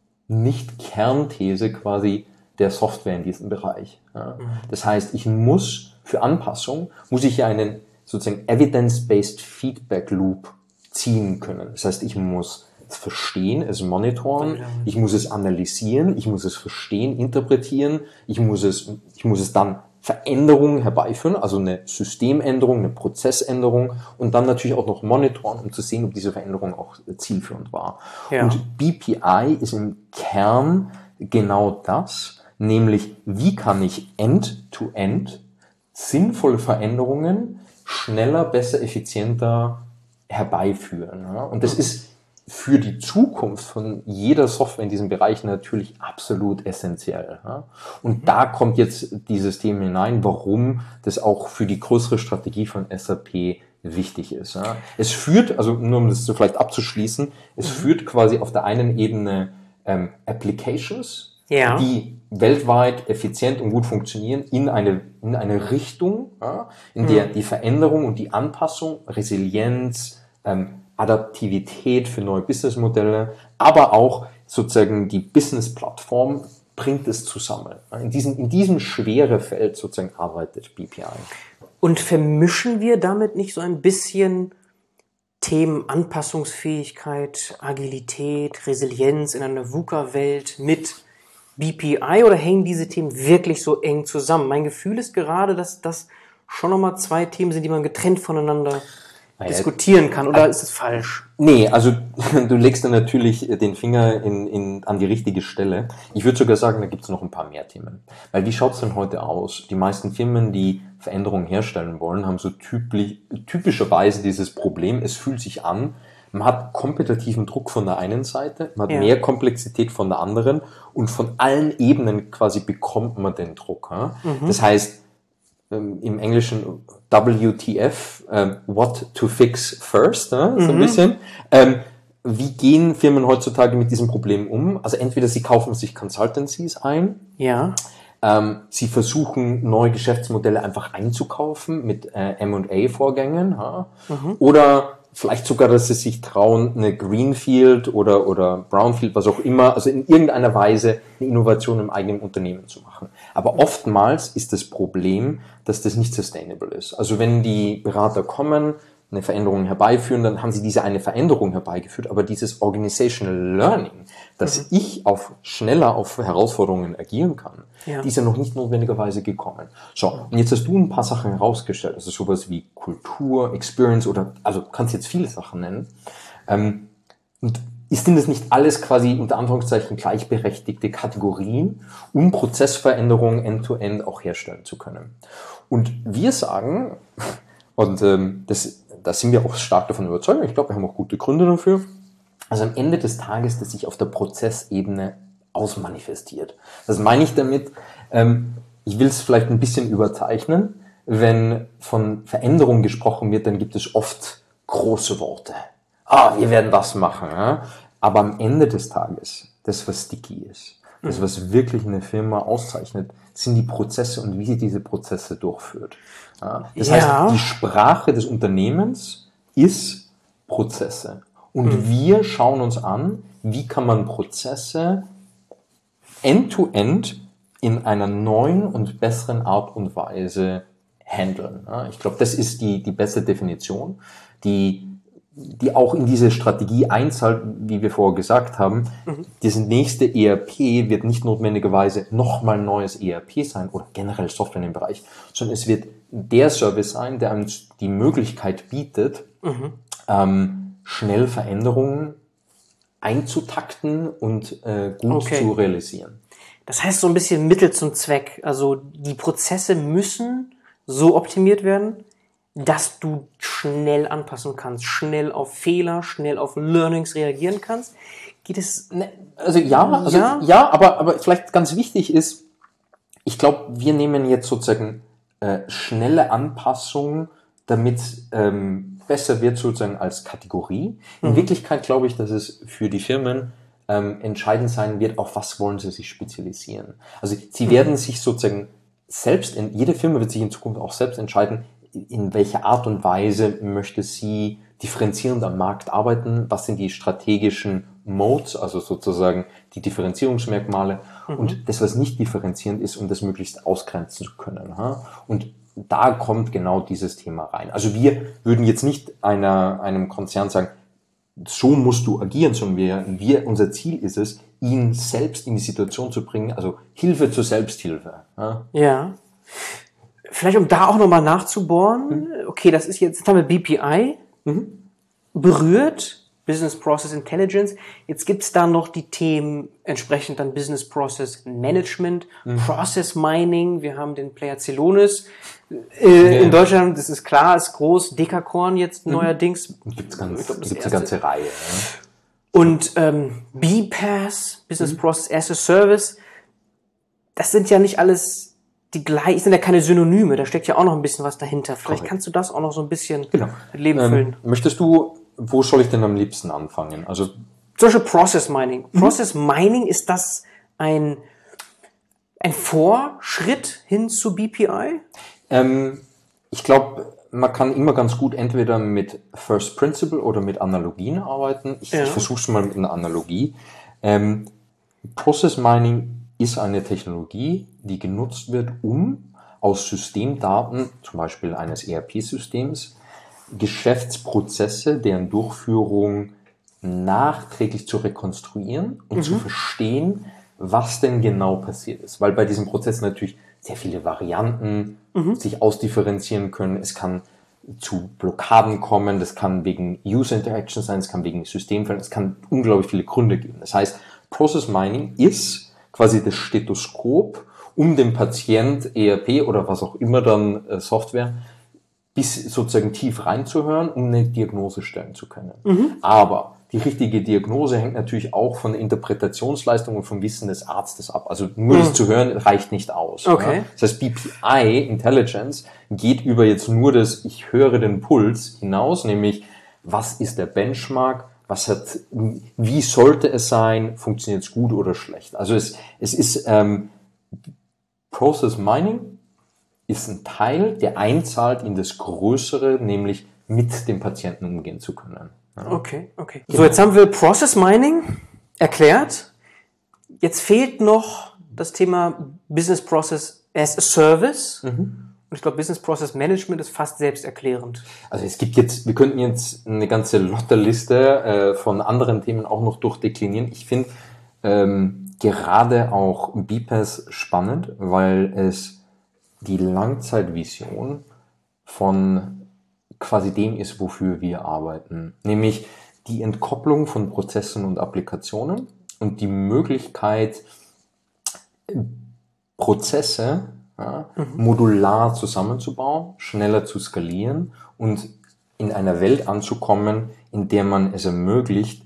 nicht Kernthese quasi der Software in diesem Bereich. Ja? Mhm. Das heißt, ich muss für Anpassung, muss ich ja einen sozusagen Evidence-Based Feedback Loop ziehen können. Das heißt, ich muss es verstehen, es monitoren, ich muss es analysieren, ich muss es verstehen, interpretieren, ich muss es, ich muss es dann Veränderungen herbeiführen, also eine Systemänderung, eine Prozessänderung und dann natürlich auch noch monitoren, um zu sehen, ob diese Veränderung auch zielführend war. Ja. Und B P I ist im Kern genau das, nämlich wie kann ich end-to-end sinnvolle Veränderungen schneller, besser, effizienter herbeiführen. Ja? Und das ist für die Zukunft von jeder Software in diesem Bereich natürlich absolut essentiell. Ja? Und mhm. da kommt jetzt dieses Thema hinein, warum das auch für die größere Strategie von S A P wichtig ist. Ja? Es führt, also nur um das so vielleicht abzuschließen, es mhm. führt quasi auf der einen Ebene ähm, Applications, ja. die weltweit effizient und gut funktionieren, in eine, in eine Richtung, ja, in der mhm. die Veränderung und die Anpassung, Resilienz, ähm, Adaptivität für neue Businessmodelle, aber auch sozusagen die Business-Plattform bringt es zusammen. In diesem, in diesem schwere Feld sozusagen arbeitet B P I.
Und vermischen wir damit nicht so ein bisschen Themen Anpassungsfähigkeit, Agilität, Resilienz in einer VUCA-Welt mit B P I oder hängen diese Themen wirklich so eng zusammen? Mein Gefühl ist gerade, dass das schon nochmal zwei Themen sind, die man getrennt voneinander naja, diskutieren kann, oder also, ist das falsch?
Nee, also du legst da natürlich den Finger in, in, an die richtige Stelle. Ich würde sogar sagen, da gibt es noch ein paar mehr Themen. Weil wie schaut es denn heute aus? Die meisten Firmen, die Veränderungen herstellen wollen, haben so typisch, typischerweise dieses Problem, es fühlt sich an, man hat kompetitiven Druck von der einen Seite, man hat ja. mehr Komplexität von der anderen und von allen Ebenen quasi bekommt man den Druck. Ja? Mhm. Das heißt, im Englischen W T F, ähm, what to fix first, ne? so ein mhm. bisschen. Ähm, wie gehen Firmen heutzutage mit diesem Problem um? Also entweder sie kaufen sich Consultancies ein,
ja.
Ähm, sie versuchen, neue Geschäftsmodelle einfach einzukaufen mit äh, M und A-Vorgängen. Ja? Mhm. Oder vielleicht sogar, dass sie sich trauen, eine Greenfield oder, oder Brownfield, was auch immer, also in irgendeiner Weise eine Innovation im eigenen Unternehmen zu machen. Aber oftmals ist das Problem, dass das nicht sustainable ist. Also wenn die Berater kommen, eine Veränderung herbeiführen, dann haben sie diese eine Veränderung herbeigeführt, aber dieses Organizational Learning, dass mhm. ich auf schneller auf Herausforderungen agieren kann, ja. die ist ja noch nicht notwendigerweise gekommen. So, und jetzt hast du ein paar Sachen herausgestellt, also sowas wie Kultur, Experience oder, also kannst jetzt viele Sachen nennen. Ähm, und sind das nicht alles quasi unter Anführungszeichen gleichberechtigte Kategorien, um Prozessveränderungen end-to-end auch herstellen zu können? Und wir sagen, und ähm, das Da sind wir auch stark davon überzeugt. Ich glaube, wir haben auch gute Gründe dafür. Also am Ende des Tages, das sich auf der Prozessebene ausmanifestiert. Das meine ich damit, ähm, ich will es vielleicht ein bisschen überzeichnen. Wenn von Veränderung gesprochen wird, dann gibt es oft große Worte. Ah, wir werden das machen. Ja? Aber am Ende des Tages, das, was sticky ist, das, was wirklich eine Firma auszeichnet, sind die Prozesse und wie sie diese Prozesse durchführt. Ja, das ja. heißt, die Sprache des Unternehmens ist Prozesse. Und mhm. wir schauen uns an, wie kann man Prozesse end-to-end in einer neuen und besseren Art und Weise handeln. Ja, ich glaube, das ist die, die beste Definition, die die auch in diese Strategie einzahlt, wie wir vorher gesagt haben. Mhm. Das nächste E R P wird nicht notwendigerweise nochmal ein neues E R P sein oder generell Software in dem Bereich, sondern es wird der Service sein, der uns die Möglichkeit bietet, mhm. ähm, schnell Veränderungen einzutakten und äh, gut okay. zu realisieren.
Das heißt so ein bisschen Mittel zum Zweck. Also die Prozesse müssen so optimiert werden, dass du schnell anpassen kannst, schnell auf Fehler, schnell auf Learnings reagieren kannst. Geht es?
Ne, also ja, also ja, ja aber, aber vielleicht ganz wichtig ist, ich glaube, wir nehmen jetzt sozusagen äh, schnelle Anpassungen, damit ähm, besser wird sozusagen als Kategorie. In mhm. Wirklichkeit glaube ich, dass es für die Firmen ähm, entscheidend sein wird, auf was wollen sie sich spezialisieren. Also sie mhm. werden sich sozusagen selbst, in, jede Firma wird sich in Zukunft auch selbst entscheiden, in welcher Art und Weise möchte sie differenzierend am Markt arbeiten, was sind die strategischen Modes, also sozusagen die Differenzierungsmerkmale mhm. und das, was nicht differenzierend ist, um das möglichst ausgrenzen zu können. Und da kommt genau dieses Thema rein. Also wir würden jetzt nicht einer, einem Konzern sagen, so musst du agieren, sondern wir, wir, unser Ziel ist es, ihn selbst in die Situation zu bringen, also Hilfe zur Selbsthilfe.
Ja. Vielleicht um da auch nochmal nachzubohren, okay, das ist jetzt, jetzt haben wir B P I mhm. berührt, Business Process Intelligence. Jetzt gibt's da noch die Themen entsprechend dann Business Process Management, mhm. Process Mining. Wir haben den Player Celonis äh, ja. in Deutschland, das ist klar, ist groß, Dekakorn jetzt mhm. neuerdings.
Gibt's ganz, glaub, gibt's eine ganze Reihe. Ja.
Und ähm, B P A S, Business mhm. Process as a Service, das sind ja nicht alles die gleich, sind ja keine Synonyme, da steckt ja auch noch ein bisschen was dahinter. Vielleicht Correct. Kannst du das auch noch so ein bisschen genau. mit Leben ähm, füllen.
Möchtest du, wo soll ich denn am liebsten anfangen? Also
zum Beispiel Process Mining. Mhm. Process Mining, ist das ein, ein Vorschritt hin zu B P I?
Ähm, ich glaube, man kann immer ganz gut entweder mit First Principle oder mit Analogien arbeiten. Ich, ja. ich versuche es mal mit einer Analogie. Ähm, Process Mining ist eine Technologie, die genutzt wird, um aus Systemdaten, zum Beispiel eines E R P-Systems, Geschäftsprozesse, deren Durchführung nachträglich zu rekonstruieren und mhm. zu verstehen, was denn genau passiert ist. Weil bei diesem Prozess natürlich sehr viele Varianten mhm. sich ausdifferenzieren können. Es kann zu Blockaden kommen, das kann wegen User Interaction sein, es kann wegen Systemfällen, es kann unglaublich viele Gründe geben. Das heißt, Process Mining ist quasi das Stethoskop, um dem Patient E R P oder was auch immer dann äh, Software, bis sozusagen tief reinzuhören, um eine Diagnose stellen zu können. Mhm. Aber die richtige Diagnose hängt natürlich auch von der Interpretationsleistung und vom Wissen des Arztes ab. Also nur mhm. das zu hören reicht nicht aus.
Okay.
Ja? Das heißt, B P I, Intelligence, geht über jetzt nur das, ich höre den Puls hinaus, nämlich was ist der Benchmark, was hat, wie sollte es sein, funktioniert es gut oder schlecht? Also es, es ist, ähm, Process Mining ist ein Teil, der einzahlt in das Größere, nämlich mit dem Patienten umgehen zu können. Ja.
Okay, okay. So, jetzt haben wir Process Mining erklärt. Jetzt fehlt noch das Thema Business Process as a Service. Mhm. Und ich glaube, Business Process Management ist fast selbsterklärend.
Also es gibt jetzt, wir könnten jetzt eine ganze Lotterliste äh, von anderen Themen auch noch durchdeklinieren. Ich finde ähm, gerade auch B P A S spannend, weil es die Langzeitvision von quasi dem ist, wofür wir arbeiten. Nämlich die Entkopplung von Prozessen und Applikationen und die Möglichkeit, Prozesse Ja, mhm. modular zusammenzubauen, schneller zu skalieren und in einer Welt anzukommen, in der man es ermöglicht,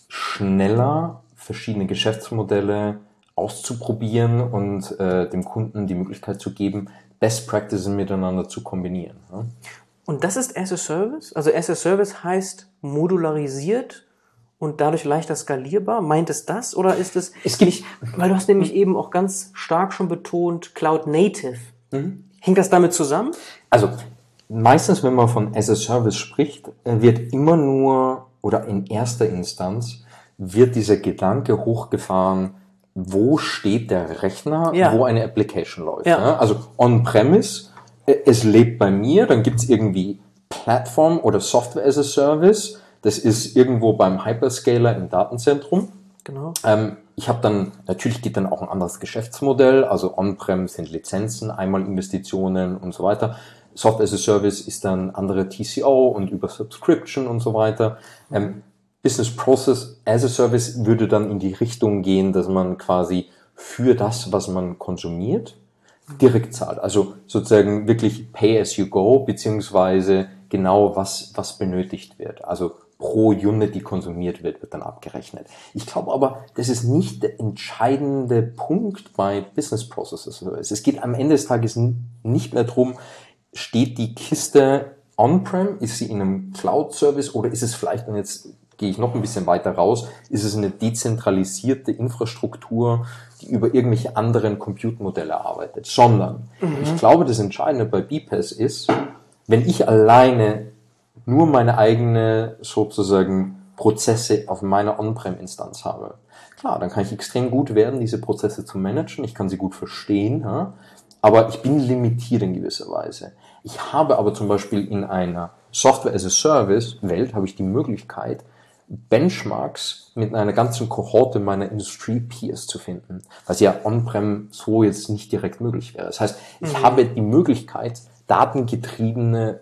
schneller verschiedene Geschäftsmodelle auszuprobieren und äh, dem Kunden die Möglichkeit zu geben, Best Practices miteinander zu kombinieren. Ja.
Und das ist as a Service? Also as a Service heißt modularisiert und dadurch leichter skalierbar? Meint es das? Oder ist es,
es gibt,
nicht, weil du hast nämlich eben auch ganz stark schon betont, Cloud Native. Mhm. Hängt das damit zusammen?
Also, meistens, wenn man von as a Service spricht, wird immer nur, oder in erster Instanz, wird dieser Gedanke hochgefahren, wo steht der Rechner, ja. wo eine Application läuft. Ja. Ja? Also, on-premise, es lebt bei mir, dann gibt's irgendwie Plattform oder Software as a Service. Das ist irgendwo beim Hyperscaler im Datenzentrum.
Genau.
Ähm, ich habe dann, natürlich geht dann auch ein anderes Geschäftsmodell, also On-Prem sind Lizenzen, einmal Investitionen und so weiter. Software as a Service ist dann andere T C O und über Subscription und so weiter. Ähm, Business Process as a Service würde dann in die Richtung gehen, dass man quasi für das, was man konsumiert, direkt zahlt. Also sozusagen wirklich Pay as you go, beziehungsweise genau was, was benötigt wird. Also pro Unit, die konsumiert wird, wird dann abgerechnet. Ich glaube aber, das ist nicht der entscheidende Punkt bei Business Processes. Es geht am Ende des Tages nicht mehr darum, steht die Kiste on-prem, ist sie in einem Cloud-Service oder ist es vielleicht, und jetzt gehe ich noch ein bisschen weiter raus, ist es eine dezentralisierte Infrastruktur, die über irgendwelche anderen Compute-Modelle arbeitet, sondern mhm. ich glaube, das Entscheidende bei B P A S ist, wenn ich alleine nur meine eigene sozusagen Prozesse auf meiner On-Prem-Instanz habe. Klar, dann kann ich extrem gut werden, diese Prozesse zu managen. Ich kann sie gut verstehen, ja? Aber ich bin limitiert in gewisser Weise. Ich habe aber zum Beispiel in einer Software-as-a-Service-Welt habe ich die Möglichkeit, Benchmarks mit einer ganzen Kohorte meiner Industrie-Peers zu finden, was ja On-Prem so jetzt nicht direkt möglich wäre. Das heißt, ich mhm. habe die Möglichkeit, datengetriebene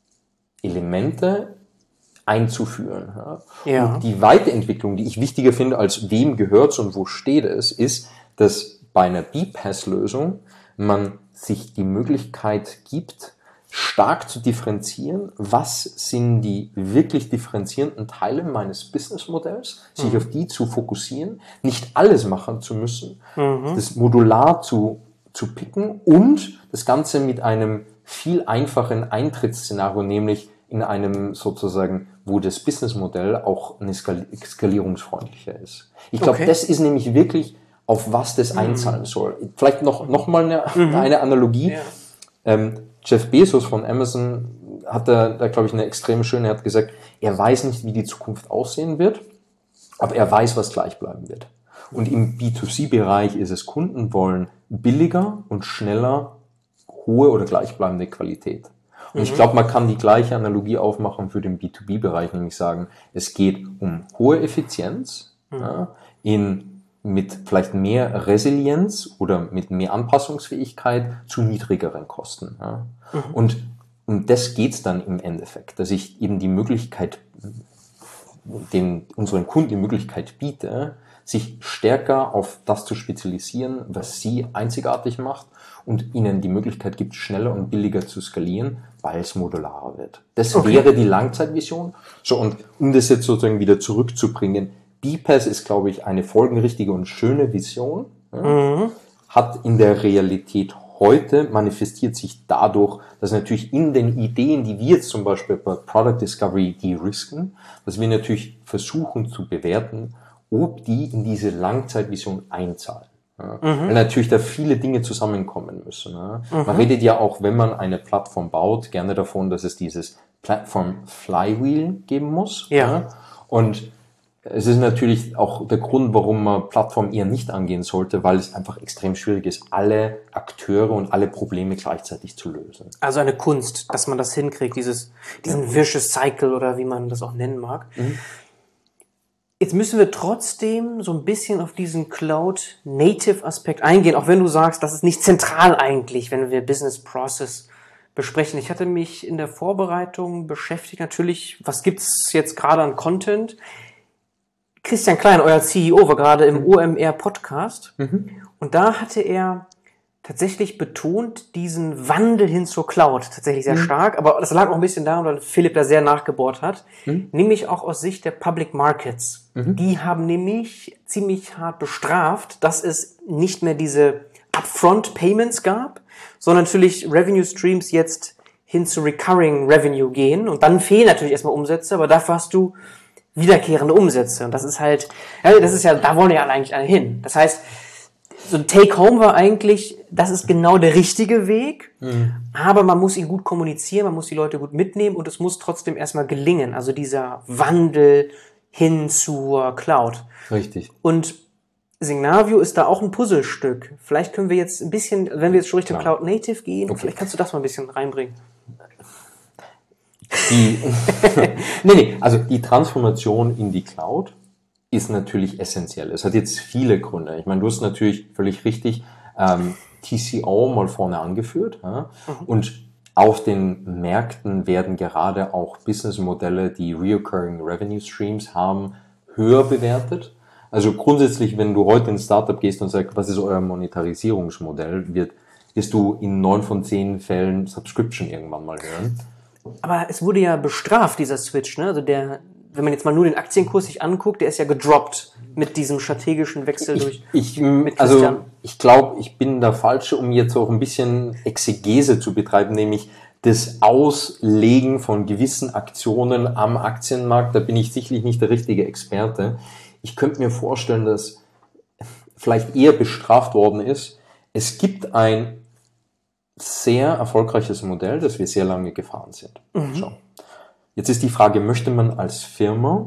Elemente einzuführen. Ja.
Ja.
Und die Weiterentwicklung, die ich wichtiger finde, als wem gehört's und wo steht es, ist, dass bei einer B P A S-Lösung man sich die Möglichkeit gibt, stark zu differenzieren, was sind die wirklich differenzierenden Teile meines Businessmodells, sich mhm. auf die zu fokussieren, nicht alles machen zu müssen, mhm. das modular zu, zu picken und das Ganze mit einem viel einfachen Eintrittsszenario, nämlich in einem sozusagen, wo das Businessmodell auch eine skal- skalierungsfreundlicher ist. Ich glaube, okay. das ist nämlich wirklich, auf was das einzahlen mhm. soll. Vielleicht noch, noch mal eine, mhm. eine Analogie. Ja. Ähm, Jeff Bezos von Amazon hat da, da glaube ich, eine extrem schöne, er hat gesagt, er weiß nicht, wie die Zukunft aussehen wird, aber er weiß, was gleich bleiben wird. Und im B zwei C-Bereich ist es, Kunden wollen billiger und schneller hohe oder gleichbleibende Qualität. Und mhm. ich glaube, man kann die gleiche Analogie aufmachen für den B zwei B-Bereich, nämlich sagen, es geht um hohe Effizienz mhm. ja, in mit vielleicht mehr Resilienz oder mit mehr Anpassungsfähigkeit zu niedrigeren Kosten. Ja. Mhm. Und um das geht's dann im Endeffekt, dass ich eben die Möglichkeit, den, unseren Kunden die Möglichkeit biete, sich stärker auf das zu spezialisieren, was sie einzigartig macht und ihnen die Möglichkeit gibt, schneller und billiger zu skalieren, weil es modularer wird. Das okay. wäre die Langzeitvision. So, und um das jetzt sozusagen wieder zurückzubringen, B P A S ist, glaube ich, eine folgenrichtige und schöne Vision, ja, mhm. hat in der Realität heute, manifestiert sich dadurch, dass natürlich in den Ideen, die wir jetzt zum Beispiel bei Product Discovery de-risken, dass wir natürlich versuchen zu bewerten, ob die in diese Langzeitvision einzahlen. Ja. Mhm. Weil natürlich da viele Dinge zusammenkommen müssen. Ja. Mhm. Man redet ja auch, wenn man eine Plattform baut, gerne davon, dass es dieses Plattform Flywheel geben muss. Ja. Ja. Und es ist natürlich auch der Grund, warum man Plattformen eher nicht angehen sollte, weil es einfach extrem schwierig ist, alle Akteure und alle Probleme gleichzeitig zu lösen.
Also eine Kunst, dass man das hinkriegt, dieses, diesen ja. Vicious Cycle oder wie man das auch nennen mag. Mhm. Jetzt müssen wir trotzdem so ein bisschen auf diesen Cloud-Native-Aspekt eingehen, auch wenn du sagst, das ist nicht zentral eigentlich, wenn wir Business Process besprechen. Ich hatte mich in der Vorbereitung beschäftigt, natürlich, was gibt's jetzt gerade an Content? Christian Klein, euer C E O, war gerade im O M R-Podcast mhm. und da hatte er tatsächlich betont diesen Wandel hin zur Cloud, tatsächlich sehr mhm. stark, aber das lag auch ein bisschen daran, weil Philipp da sehr nachgebohrt hat, mhm. nämlich auch aus Sicht der Public Markets. Mhm. Die haben nämlich ziemlich hart bestraft, dass es nicht mehr diese Upfront Payments gab, sondern natürlich Revenue Streams jetzt hin zu Recurring Revenue gehen und dann fehlen natürlich erstmal Umsätze, aber dafür hast du wiederkehrende Umsätze und das ist halt, ja, das ist ja, da wollen ja eigentlich alle hin. Das heißt, so ein Take-Home war eigentlich, das ist genau der richtige Weg, mhm. aber man muss ihn gut kommunizieren, man muss die Leute gut mitnehmen und es muss trotzdem erstmal gelingen, also dieser Wandel hin zur Cloud.
Richtig.
Und Signavio ist da auch ein Puzzlestück. Vielleicht können wir jetzt ein bisschen, wenn wir jetzt schon Richtung Klar. Cloud Native gehen, okay. vielleicht kannst du das mal ein bisschen reinbringen.
Die, nee, nee, also die Transformation in die Cloud ist natürlich essentiell. Es hat jetzt viele Gründe. Ich meine, du hast natürlich völlig richtig ähm, T C O mal vorne angeführt. Ja? Mhm. Und auf den Märkten werden gerade auch Businessmodelle, die Recurring Revenue Streams haben, höher bewertet. Also grundsätzlich, wenn du heute in ein Startup gehst und sagst, was ist euer Monetarisierungsmodell, wird, wirst du in neun von zehn Fällen Subscription irgendwann mal hören.
Aber es wurde ja bestraft, dieser Switch, ne? Also der, wenn man jetzt mal nur den Aktienkurs sich anguckt, der ist ja gedroppt mit diesem strategischen Wechsel
ich,
durch.
Ich, mit also ich glaube, ich bin der Falsche, um jetzt auch ein bisschen Exegese zu betreiben, nämlich das Auslegen von gewissen Aktionen am Aktienmarkt. Da bin ich sicherlich nicht der richtige Experte. Ich könnte mir vorstellen, dass vielleicht eher bestraft worden ist. Es gibt ein sehr erfolgreiches Modell, das wir sehr lange gefahren sind. Mhm. So. Jetzt ist die Frage, möchte man als Firma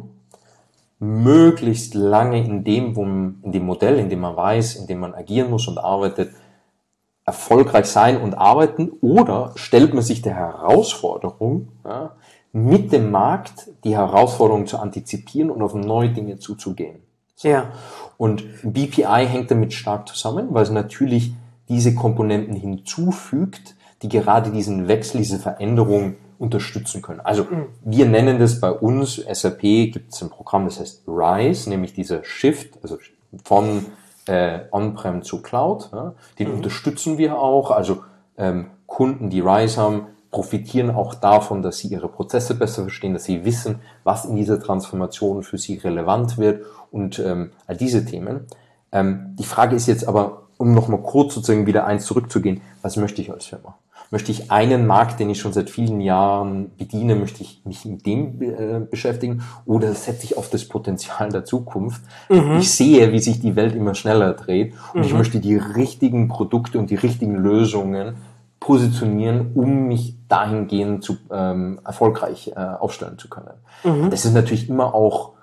möglichst lange in dem, wo man, in dem Modell, in dem man weiß, in dem man agieren muss und arbeitet, erfolgreich sein und arbeiten, oder stellt man sich der Herausforderung, ja, mit dem Markt die Herausforderung zu antizipieren und auf neue Dinge zuzugehen. So.
Ja.
Und B P I hängt damit stark zusammen, weil es natürlich diese Komponenten hinzufügt, die gerade diesen Wechsel, diese Veränderung unterstützen können. Also wir nennen das bei uns, S A P gibt es ein Programm, das heißt RISE, nämlich dieser Shift, also von äh, On-Prem zu Cloud. Ja, den mhm. unterstützen wir auch. Also ähm, Kunden, die RISE haben, profitieren auch davon, dass sie ihre Prozesse besser verstehen, dass sie wissen, was in dieser Transformation für sie relevant wird und ähm, all diese Themen. Ähm, die Frage ist jetzt aber, um nochmal kurz sozusagen wieder eins zurückzugehen, was möchte ich als Firma? Möchte ich einen Markt, den ich schon seit vielen Jahren bediene, möchte ich mich mit dem äh, beschäftigen, oder setze ich auf das Potenzial der Zukunft? Mhm. Ich sehe, wie sich die Welt immer schneller dreht und mhm. ich möchte die richtigen Produkte und die richtigen Lösungen positionieren, um mich dahingehend zu, ähm, erfolgreich äh, aufstellen zu können. Mhm. Das ist natürlich immer auch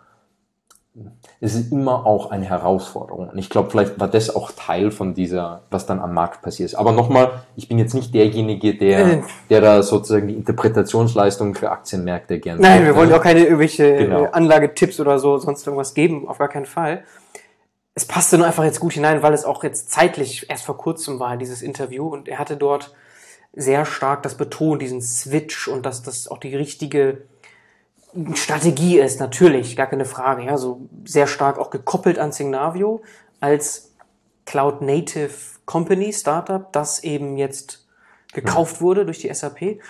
Es ist immer auch eine Herausforderung. Und ich glaube, vielleicht war das auch Teil von dieser, was dann am Markt passiert ist. Aber nochmal, ich bin jetzt nicht derjenige, der, der da sozusagen die Interpretationsleistung für Aktienmärkte gerne.
Nein, wir wollen auch keine irgendwelche genau. Anlagetipps oder so, sonst irgendwas geben, auf gar keinen Fall. Es passte nur einfach jetzt gut hinein, weil es auch jetzt zeitlich erst vor kurzem war, dieses Interview. Und er hatte dort sehr stark das betont, diesen Switch, und dass das auch die richtige Strategie ist, natürlich, gar keine Frage, ja, so sehr stark auch gekoppelt an Signavio als Cloud-Native Company, Startup, das eben jetzt gekauft ja. wurde durch die S A P.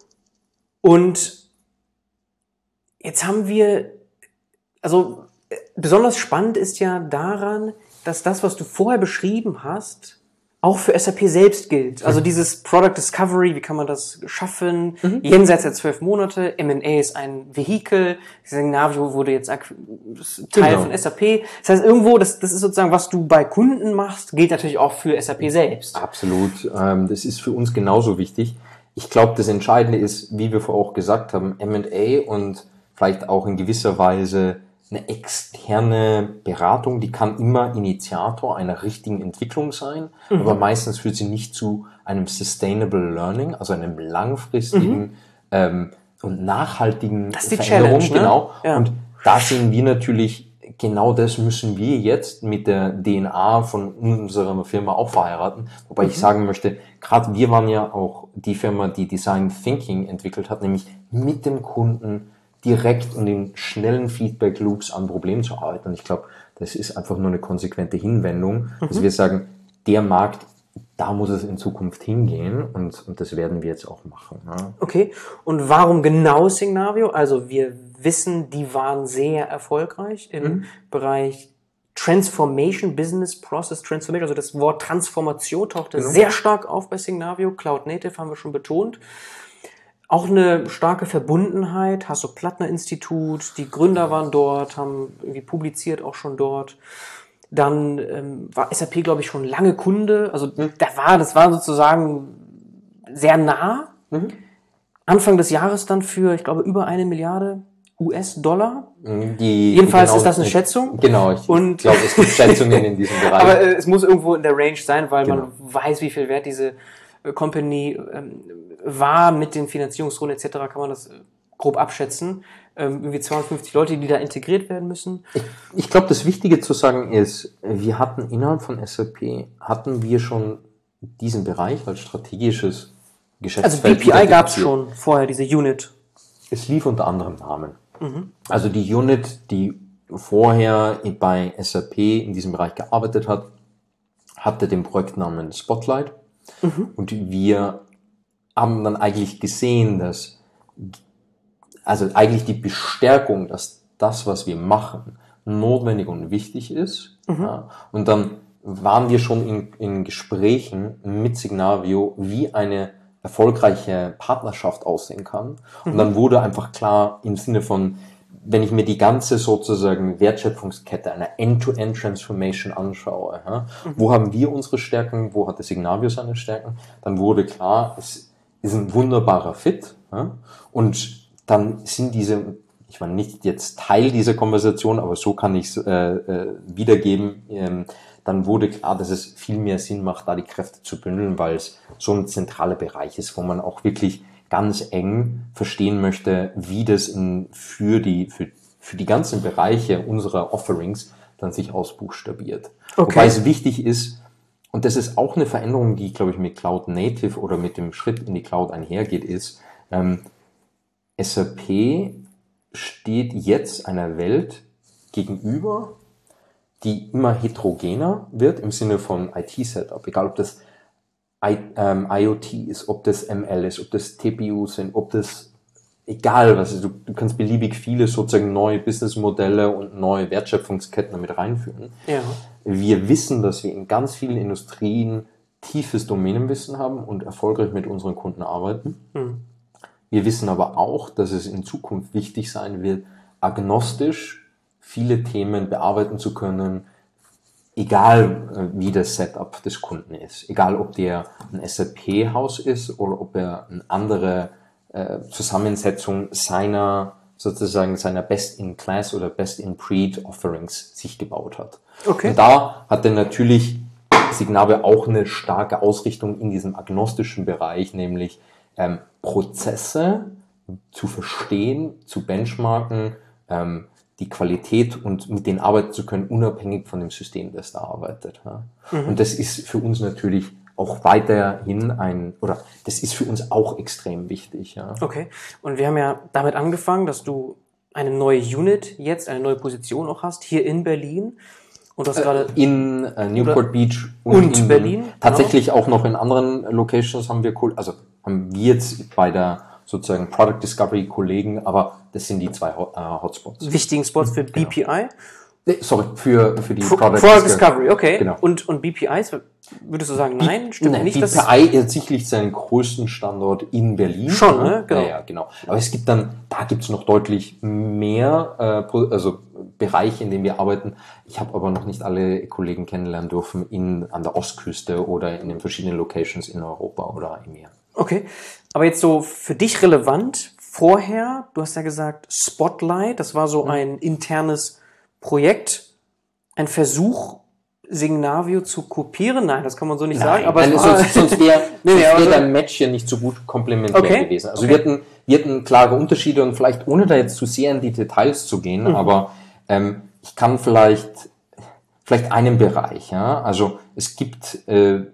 Und jetzt haben wir, also besonders spannend ist ja daran, dass das, was du vorher beschrieben hast, auch für S A P selbst gilt. Also dieses Product Discovery, wie kann man das schaffen? Mhm. Jenseits der zwölf Monate. M and A ist ein Vehikel. Signavio wurde jetzt Teil genau. von S A P. Das heißt, irgendwo, das, das ist sozusagen, was du bei Kunden machst, gilt natürlich auch für S A P selbst.
Absolut. Das ist für uns genauso wichtig. Ich glaube, das Entscheidende ist, wie wir vorher auch gesagt haben, M and A und vielleicht auch in gewisser Weise eine externe Beratung, die kann immer Initiator einer richtigen Entwicklung sein, mhm. aber meistens führt sie nicht zu einem Sustainable Learning, also einem langfristigen mhm. ähm, und nachhaltigen
das ist die
Veränderung.
Challenge, ne?
Genau.
Ja.
Und da sehen wir natürlich, genau das müssen wir jetzt mit der D N A von unserer Firma auch verheiraten. Wobei mhm. ich sagen möchte, gerade wir waren ja auch die Firma, die Design Thinking entwickelt hat, nämlich mit dem Kunden direkt und in schnellen Feedback-Loops an Problemen zu arbeiten. Und ich glaube, das ist einfach nur eine konsequente Hinwendung, mhm. dass wir sagen, der Markt, da muss es in Zukunft hingehen und, und das werden wir jetzt auch machen. Ja.
Okay, und warum genau Signavio? Also wir wissen, die waren sehr erfolgreich im mhm. Bereich Transformation, Business Process Transformation, also das Wort Transformation tauchte genau. sehr stark auf bei Signavio. Cloud Native haben wir schon betont. Auch eine starke Verbundenheit, Hasso-Plattner-Institut, die Gründer waren dort, haben irgendwie publiziert auch schon dort. Dann ähm, war S A P, glaube ich, schon lange Kunde, also mhm. da war, das war sozusagen sehr nah. Mhm. Anfang des Jahres dann für, ich glaube, über eine Milliarde U S-Dollar.
Die,
Jedenfalls
genau,
ist das eine Schätzung.
Genau, ich und glaube, es gibt Schätzungen in diesem Bereich.
Aber äh, es muss irgendwo in der Range sein, weil genau. man weiß, wie viel wert diese äh, Company ähm, war mit den Finanzierungsrunden et cetera, kann man das äh, grob abschätzen. Ähm, irgendwie zweihundertfünfzig Leute, die da integriert werden müssen.
Ich, ich glaube, das Wichtige zu sagen ist, wir hatten innerhalb von S A P, hatten wir schon diesen Bereich als strategisches Geschäftsfeld.
Also B P I gab es schon vorher, diese Unit.
Es lief unter anderem Namen. Mhm. Also die Unit, die vorher bei S A P in diesem Bereich gearbeitet hat, hatte den Projektnamen Spotlight. Mhm. Und wir haben dann eigentlich gesehen, dass also eigentlich die Bestärkung, dass das, was wir machen, notwendig und wichtig ist. Mhm. Ja. Und dann waren wir schon in, in Gesprächen mit Signavio, wie eine erfolgreiche Partnerschaft aussehen kann. Mhm. Und dann wurde einfach klar im Sinne von, wenn ich mir die ganze sozusagen Wertschöpfungskette einer End-to-End-Transformation anschaue, ja, mhm. wo haben wir unsere Stärken, wo hat der Signavio seine Stärken, dann wurde klar, es ist ein wunderbarer Fit. Ja, und dann sind diese, ich war nicht jetzt Teil dieser Konversation, aber so kann ich es äh, äh, wiedergeben, ähm, dann wurde klar, dass es viel mehr Sinn macht, da die Kräfte zu bündeln, weil es so ein zentraler Bereich ist, wo man auch wirklich ganz eng verstehen möchte, wie das in, für die, für, für die ganzen Bereiche unserer Offerings dann sich ausbuchstabiert. Okay. Wobei es wichtig ist, und das ist auch eine Veränderung, die, glaube ich, mit Cloud Native oder mit dem Schritt in die Cloud einhergeht, ist, ähm, S A P steht jetzt einer Welt gegenüber, die immer heterogener wird im Sinne von I T-Setup, egal ob das I, ähm, IoT ist, ob das M L ist, ob das T P U sind, ob das, egal was ist, du, du kannst beliebig viele sozusagen neue Businessmodelle und neue Wertschöpfungsketten damit reinführen. Ja. Wir wissen, dass wir in ganz vielen Industrien tiefes Domänenwissen haben und erfolgreich mit unseren Kunden arbeiten. Mhm. Wir wissen aber auch, dass es in Zukunft wichtig sein wird, agnostisch viele Themen bearbeiten zu können, egal wie das Setup des Kunden ist. Egal, ob der ein S A P-Haus ist oder ob er eine andere äh, Zusammensetzung seiner, sozusagen seiner Best-in-Class oder Best-in-Breed-Offerings sich gebaut hat. Okay. Und da hat er natürlich Signavio auch eine starke Ausrichtung in diesem agnostischen Bereich, nämlich ähm, Prozesse zu verstehen, zu benchmarken, ähm, die Qualität und mit denen arbeiten zu können, unabhängig von dem System, das da arbeitet. Ja. Mhm. Und das ist für uns natürlich auch weiterhin ein, oder das ist für uns auch extrem wichtig. Ja.
Okay. Und wir haben ja damit angefangen, dass du eine neue Unit jetzt, eine neue Position auch hast, hier in Berlin. Und das äh, gerade
in äh, Newport Beach
und, und in Berlin.
Tatsächlich genau. Auch noch in anderen Locations haben wir, also haben wir jetzt bei der sozusagen Product Discovery Kollegen, aber das sind die zwei äh, Hotspots.
Wichtigen Spots für B P I?
Genau. Sorry, für, für die
Pro, Product, Product Discovery. Discovery, okay. Genau. Und, und B P Is, Würdest du sagen, nein, stimmt
nein,
nicht?
B P I hat sicherlich seinen größten Standort in Berlin.
Schon, ne?
Genau. Ja, ja, genau. Aber es gibt dann, da gibt es noch deutlich mehr, äh, also Bereiche, in denen wir arbeiten. Ich habe aber noch nicht alle Kollegen kennenlernen dürfen in, an der Ostküste oder in den verschiedenen Locations in Europa oder im Meer.
Okay, aber jetzt so für dich relevant, vorher, du hast ja gesagt Spotlight, das war so ein internes Projekt, ein Versuch, Signavio zu kopieren? Nein, das kann man so nicht
Nein,
sagen. Aber
nein,
es war,
sonst, sonst wäre
nee, nee,
wär
also,
der Match ja nicht so gut komplementär
okay,
gewesen. Also
okay.
wir, hatten, wir hatten klare Unterschiede und vielleicht ohne da jetzt zu sehr in die Details zu gehen, mhm. aber ähm, ich kann vielleicht vielleicht einen Bereich. Ja? Also es gibt äh,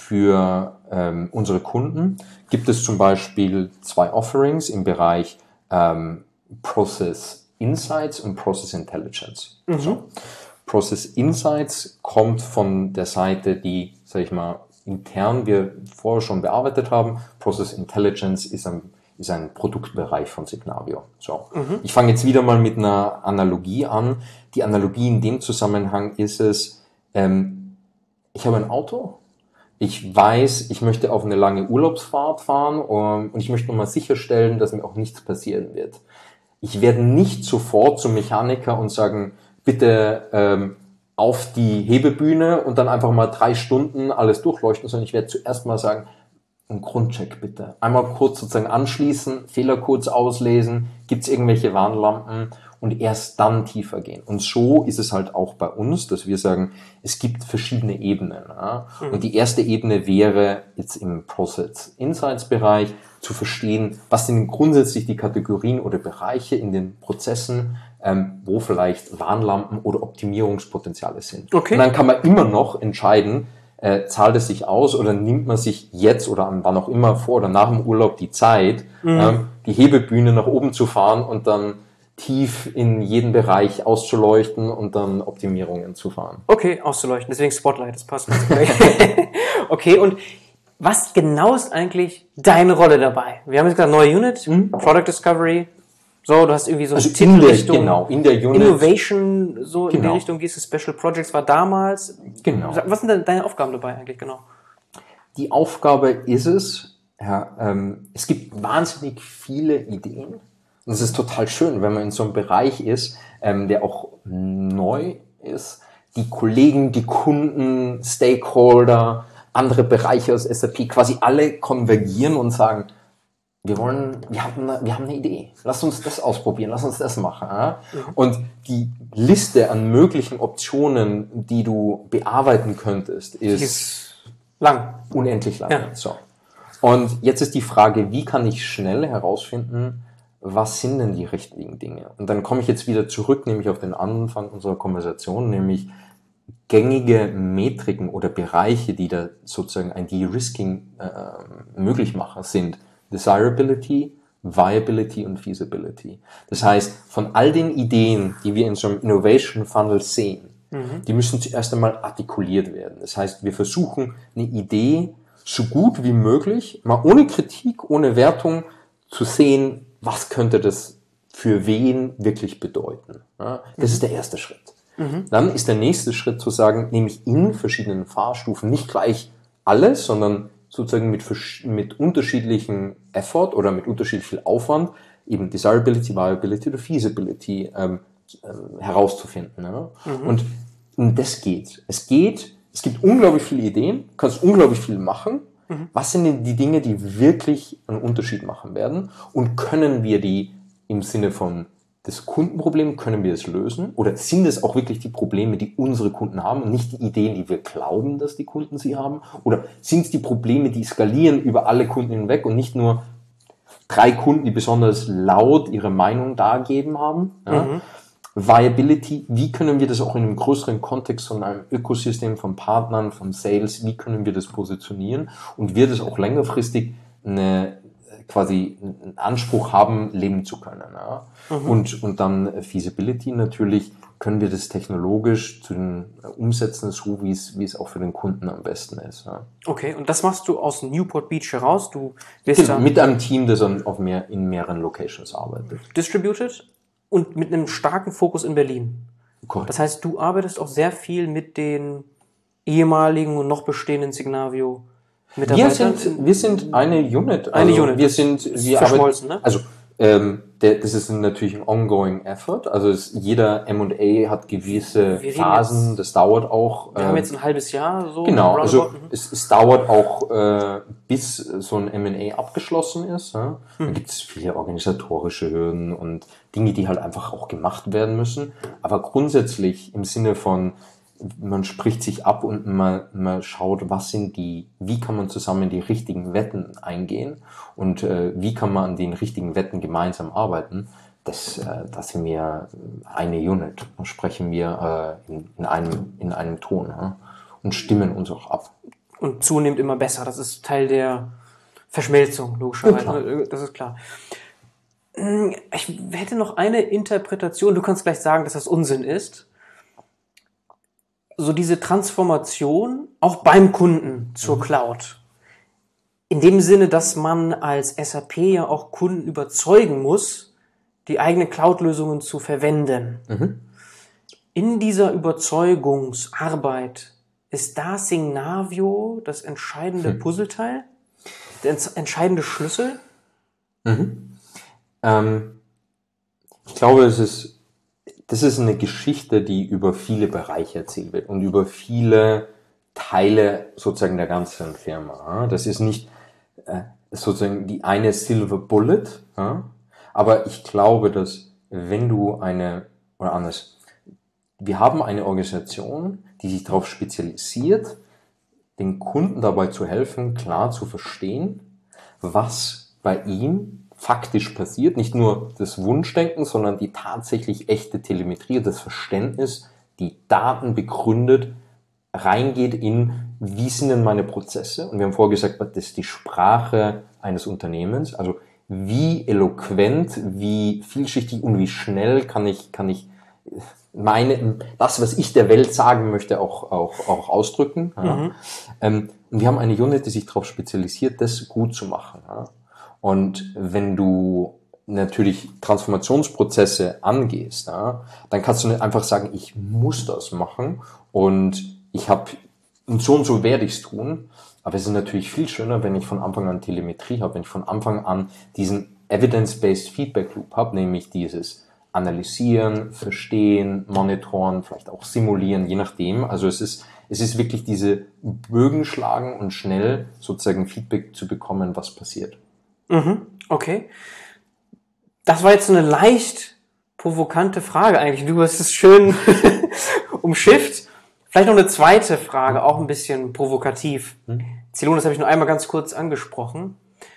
für ähm, unsere Kunden gibt es zum Beispiel zwei Offerings im Bereich ähm, Process Insights und Process Intelligence. Mhm. So. Process Insights kommt von der Seite, die, sag ich mal, intern wir vorher schon bearbeitet haben. Process Intelligence ist ein, ist ein Produktbereich von Signavio. So. Mhm. Ich fange jetzt wieder mal mit einer Analogie an. Die Analogie in dem Zusammenhang ist es, ähm, ich habe ein Auto, ich weiß, ich möchte auf eine lange Urlaubsfahrt fahren um, und ich möchte nochmal sicherstellen, dass mir auch nichts passieren wird. Ich werde nicht sofort zum Mechaniker und sagen, bitte ähm, auf die Hebebühne und dann einfach mal drei Stunden alles durchleuchten, sondern ich werde zuerst mal sagen, einen Grundcheck bitte. Einmal kurz sozusagen anschließen, Fehlercodes auslesen, gibt es irgendwelche Warnlampen und erst dann tiefer gehen. Und so ist es halt auch bei uns, dass wir sagen, es gibt verschiedene Ebenen. Ja? Mhm. Und die erste Ebene wäre jetzt im Process Insights Bereich zu verstehen, was sind grundsätzlich die Kategorien oder Bereiche in den Prozessen, ähm, wo vielleicht Warnlampen oder Optimierungspotenziale sind. Okay. Und dann kann man immer noch entscheiden, äh, zahlt es sich aus oder nimmt man sich jetzt oder wann auch immer vor oder nach dem Urlaub die Zeit, mhm. ähm, die Hebebühne nach oben zu fahren und dann tief in jeden Bereich auszuleuchten und dann Optimierungen zu fahren.
Okay, auszuleuchten, deswegen Spotlight, das passt. Okay, und was genau ist eigentlich deine Rolle dabei? Wir haben jetzt gesagt, neue Unit, mhm. Product Discovery, so, du hast irgendwie so
also in der, Richtung, genau, in der Unit.
Innovation, so genau. In die Richtung gehst du, Special Projects war damals.
Genau.
Was sind denn deine Aufgaben dabei eigentlich genau?
Die Aufgabe ist es, ja, ähm, es gibt wahnsinnig viele Ideen. Und es ist total schön, wenn man in so einem Bereich ist, ähm, der auch neu ist. Die Kollegen, die Kunden, Stakeholder, andere Bereiche aus S A P, quasi alle konvergieren und sagen, wir wollen, wir haben, eine, wir haben eine Idee. Lass uns das ausprobieren, lass uns das machen. Ja? Mhm. Und die Liste an möglichen Optionen, die du bearbeiten könntest, ist, ist
lang,
unendlich lang. Ja. So. Und jetzt ist die Frage, wie kann ich schnell herausfinden, was sind denn die richtigen Dinge? Und dann komme ich jetzt wieder zurück, nämlich auf den Anfang unserer Konversation, nämlich gängige Metriken oder Bereiche, die da sozusagen ein De-Risking äh, möglich machen, sind Desirability, Viability und Feasibility. Das heißt, von all den Ideen, die wir in so einem Innovation Funnel sehen, mhm. die müssen zuerst einmal artikuliert werden. Das heißt, wir versuchen eine Idee so gut wie möglich, mal ohne Kritik, ohne Wertung zu sehen, was könnte das für wen wirklich bedeuten. Ja, das mhm. ist der erste Schritt. Mhm. Dann ist der nächste Schritt zu sagen, nämlich in verschiedenen Fahrstufen nicht gleich alles, sondern sozusagen mit, mit unterschiedlichen Effort oder mit unterschiedlich viel Aufwand eben Desirability, Viability oder Feasibility ähm, äh, herauszufinden. Ja? Mhm. Und um das geht. Es geht, es gibt unglaublich viele Ideen, du kannst unglaublich viel machen. Mhm. Was sind denn die Dinge, die wirklich einen Unterschied machen werden? Und können wir die im Sinne von das Kundenproblem, können wir es lösen? Oder sind es auch wirklich die Probleme, die unsere Kunden haben und nicht die Ideen, die wir glauben, dass die Kunden sie haben? Oder sind es die Probleme, die skalieren über alle Kunden hinweg und nicht nur drei Kunden, die besonders laut ihre Meinung dargeben haben? Ja? Mhm. Viability, wie können wir das auch in einem größeren Kontext von einem Ökosystem, von Partnern, von Sales, wie können wir das positionieren? Und wird es auch längerfristig eine quasi einen Anspruch haben, leben zu können. Ja? Mhm. Und, und dann Feasibility natürlich, können wir das technologisch zu den umsetzen, so wie es, wie es auch für den Kunden am besten ist. Ja?
Okay, und das machst du aus Newport Beach heraus? Du wirst
genau, mit einem Team, das auf mehr, in mehreren Locations arbeitet.
Distributed und mit einem starken Fokus in Berlin.
Correct.
Das heißt, du arbeitest auch sehr viel mit den ehemaligen und noch bestehenden Signavio
Wir sind, wir sind eine Unit.
Eine
also
Unit.
Wir sind, wir
verschmolzen,
arbeiten,
ne?
Also, ähm, der, das ist natürlich ein ongoing effort. Also es, jeder M und A hat gewisse
Wir reden
Phasen.
jetzt-
Das dauert auch.
Wir
äh,
haben jetzt ein halbes Jahr so.
Genau, also
roundabout. Mhm.
es, es dauert auch, äh, bis so ein M und A abgeschlossen ist. Ja? Da gibt es viele organisatorische Hürden und Dinge, die halt einfach auch gemacht werden müssen. Aber grundsätzlich im Sinne von, man spricht sich ab und man, man schaut, was sind die, wie kann man zusammen die richtigen Wetten eingehen und äh, wie kann man an den richtigen Wetten gemeinsam arbeiten. Das, äh, das sind wir eine Unit. Da sprechen wir äh, in, in, einem, in einem Ton, ja? Und stimmen uns auch ab.
Und zunehmend immer besser. Das ist Teil der Verschmelzung, logischerweise.
Ja, klar.
Das ist klar. Ich hätte noch eine Interpretation. Du kannst gleich sagen, dass das Unsinn ist. So diese Transformation auch beim Kunden zur mhm. Cloud. In dem Sinne, dass man als S A P ja auch Kunden überzeugen muss, die eigenen Cloud-Lösungen zu verwenden. Mhm. In dieser Überzeugungsarbeit ist da Signavio das entscheidende hm. Puzzleteil? Der ents- entscheidende Schlüssel?
Mhm. Ähm, ich glaube, es ist Das ist eine Geschichte, die über viele Bereiche erzählt wird und über viele Teile sozusagen der ganzen Firma. Das ist nicht äh, sozusagen die eine Silver Bullet, aber ich glaube, dass wenn du eine, oder anders, wir haben eine Organisation, die sich darauf spezialisiert, den Kunden dabei zu helfen, klar zu verstehen, was bei ihm faktisch passiert, nicht nur das Wunschdenken, sondern die tatsächlich echte Telemetrie, das Verständnis, die Daten begründet, reingeht in, wie sind denn meine Prozesse? Und wir haben vorher gesagt, das ist die Sprache eines Unternehmens, also wie eloquent, wie vielschichtig und wie schnell kann ich, kann ich meine, das, was ich der Welt sagen möchte, auch, auch, auch ausdrücken. Ja. Mhm. Ähm, und wir haben eine Unit, die sich darauf spezialisiert, das gut zu machen. Ja. Und wenn du natürlich Transformationsprozesse angehst, ja, dann kannst du nicht einfach sagen, ich muss das machen und ich habe, und so und so werde ich es tun. Aber es ist natürlich viel schöner, wenn ich von Anfang an Telemetrie habe, wenn ich von Anfang an diesen Evidence-Based Feedback Loop habe, nämlich dieses Analysieren, Verstehen, Monitoren, vielleicht auch simulieren, je nachdem. Also es ist, es ist wirklich diese Bögen schlagen und schnell sozusagen Feedback zu bekommen, was passiert.
Mhm, okay. Das war jetzt so eine leicht provokante Frage eigentlich. Du hast es schön umschifft. Vielleicht noch eine zweite Frage, auch ein bisschen provokativ. Hm? Celonis habe ich nur einmal ganz kurz angesprochen.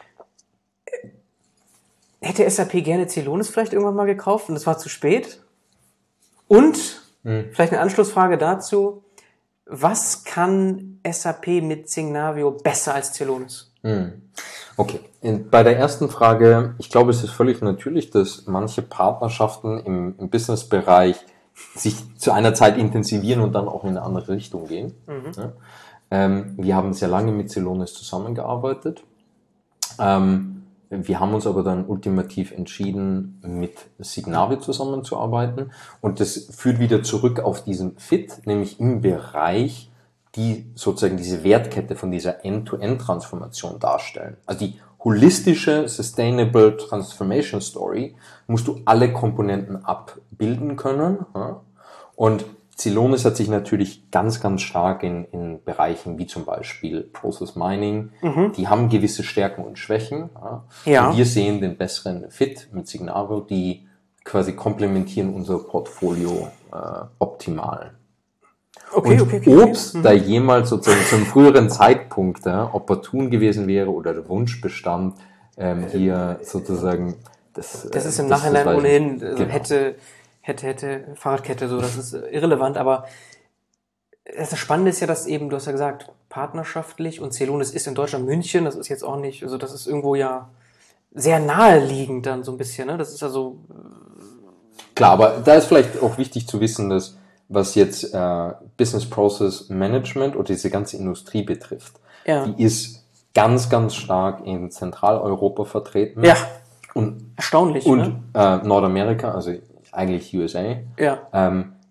Hätte S A P gerne Celonis vielleicht irgendwann mal gekauft und es war zu spät? Und hm. vielleicht eine Anschlussfrage dazu. Was kann S A P mit Signavio besser als Celonis?
Hm. Okay, bei der ersten Frage, ich glaube, es ist völlig natürlich, dass manche Partnerschaften im, im Businessbereich sich zu einer Zeit intensivieren und dann auch in eine andere Richtung gehen. Mhm. Ja. Ähm, wir haben sehr lange mit Celonis zusammengearbeitet. Ähm, wir haben uns aber dann ultimativ entschieden, mit Signavio zusammenzuarbeiten. Und das führt wieder zurück auf diesen Fit, nämlich im Bereich, die sozusagen diese Wertkette von dieser End-to-End-Transformation darstellen. Also die holistische Sustainable Transformation Story musst du alle Komponenten abbilden können. Ja? Und Celonis hat sich natürlich ganz, ganz stark in, in Bereichen wie zum Beispiel Process Mining, mhm. die haben gewisse Stärken und Schwächen. Ja? Ja. Und wir sehen den besseren Fit mit Signavio, die quasi komplementieren unser Portfolio äh, optimal.
Okay,
und
okay, okay,
ob
okay.
da jemals sozusagen zum früheren Zeitpunkt ja, opportun gewesen wäre oder der Wunsch bestand, ähm, hier sozusagen das...
Das ist im
das,
Nachhinein
das
ohnehin, also
genau.
hätte, hätte, hätte, Fahrradkette, so, das ist irrelevant, aber das Spannende ist ja, dass eben, du hast ja gesagt, partnerschaftlich und Celonis ist in Deutschland München, das ist jetzt auch nicht, also das ist irgendwo ja sehr naheliegend dann so ein bisschen, ne? Das ist ja so...
Klar, aber da ist vielleicht auch wichtig zu wissen, dass was jetzt äh, Business Process Management oder diese ganze Industrie betrifft, ja. die ist ganz, ganz stark in Zentraleuropa vertreten.
Ja,
und,
erstaunlich.
Und
ne?
äh, Nordamerika, also eigentlich U S A.
Ja.
Ähm, ich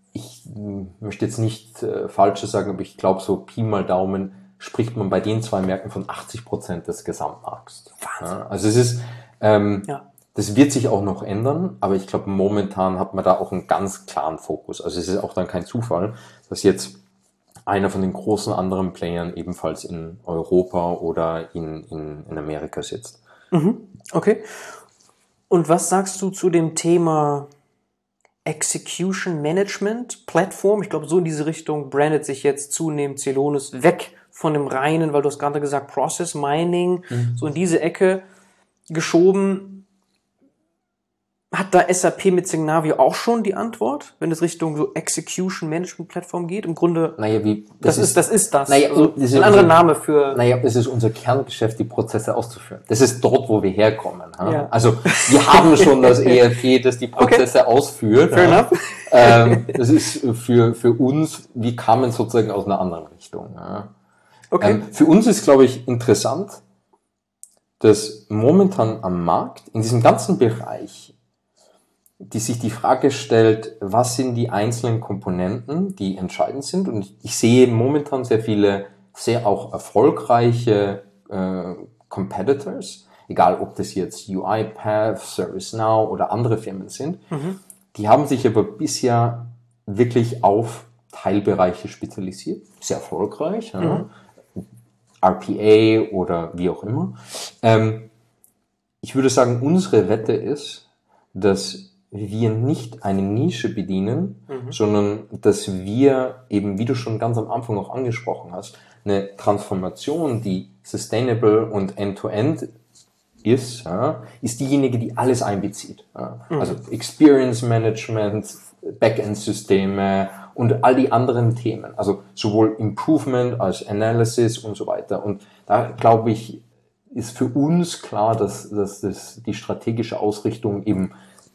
möchte jetzt nicht äh, Falsches sagen, aber ich glaube, so Pi mal Daumen spricht man bei den zwei Märkten von achtzig Prozent des Gesamtmarkts. Ja, also es ist, ähm, ja. das wird sich auch noch ändern, aber ich glaube, momentan hat man da auch einen ganz klaren Fokus. Also es ist auch dann kein Zufall, dass jetzt einer von den großen anderen Playern ebenfalls in Europa oder in, in, in Amerika sitzt.
Mhm. Okay. Und was sagst du zu dem Thema Execution Management Plattform? Ich glaube, so in diese Richtung brandet sich jetzt zunehmend Celonis weg von dem reinen, weil du hast gerade gesagt, Process Mining, mhm. so in diese Ecke geschoben. Hat da S A P mit Signavio auch schon die Antwort, wenn es Richtung so Execution Management Plattform geht? Im Grunde,
naja, wie,
das, das ist das. Ist das.
Naja,
also,
das ist
ein anderer Name für...
Naja, es ist unser Kerngeschäft, die Prozesse auszuführen. Das ist dort, wo wir herkommen. Ja? Also wir haben schon das E R P, das die Prozesse okay. ausführt.
Fair
ja?
enough.
Ähm, das ist für, für uns, wir kamen sozusagen aus einer anderen Richtung. Ja? Okay. Ähm, für uns ist, glaube ich, interessant, dass momentan am Markt, in diesem ganzen Bereich, die sich die Frage stellt, was sind die einzelnen Komponenten, die entscheidend sind. Und ich sehe momentan sehr viele, sehr auch erfolgreiche äh, Competitors, egal ob das jetzt UiPath, ServiceNow oder andere Firmen sind, mhm. die haben sich aber bisher wirklich auf Teilbereiche spezialisiert, sehr erfolgreich, mhm. ja. R P A oder wie auch immer. Ähm, ich würde sagen, unsere Wette ist, dass wir nicht eine Nische bedienen, mhm. sondern dass wir eben, wie du schon ganz am Anfang auch angesprochen hast, eine Transformation, die sustainable und end-to-end ist, ja, ist diejenige, die alles einbezieht. Ja. Mhm. Also Experience Management, Backend-Systeme und all die anderen Themen. Also sowohl Improvement als Analysis und so weiter. Und da glaube ich, ist für uns klar, dass, dass das die strategische Ausrichtung eben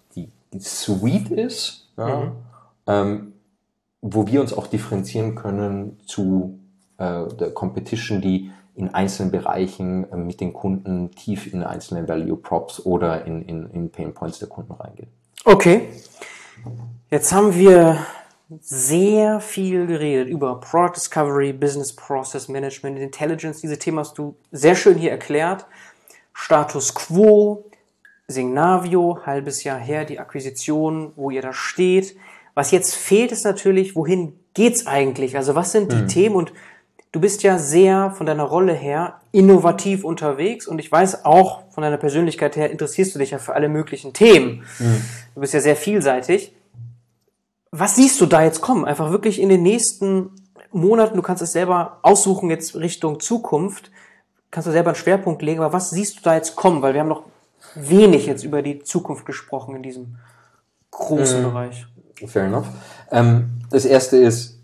Suite ist, ja, mhm. ähm, wo wir uns auch differenzieren können zu äh, der Competition, die in einzelnen Bereichen äh, mit den Kunden tief in einzelne Value Props oder in, in, in Pain Points der Kunden reingeht.
Okay, jetzt haben wir sehr viel geredet über Product Discovery, Business Process Management, Intelligence. Diese Themen hast du sehr schön hier erklärt. Status Quo, Signavio, halbes Jahr her, die Akquisition, wo ihr da steht. Was jetzt fehlt, ist natürlich, wohin geht's eigentlich? Also was sind die hm. Themen? Und du bist ja sehr von deiner Rolle her innovativ unterwegs und ich weiß auch von deiner Persönlichkeit her interessierst du dich ja für alle möglichen Themen. Hm. Du bist ja sehr vielseitig. Was siehst du da jetzt kommen? Einfach wirklich in den nächsten Monaten, du kannst es selber aussuchen jetzt Richtung Zukunft, kannst du selber einen Schwerpunkt legen, aber was siehst du da jetzt kommen? Weil wir haben noch wenig jetzt über die Zukunft gesprochen in diesem großen mm, Bereich.
Fair enough. Ähm, das erste ist,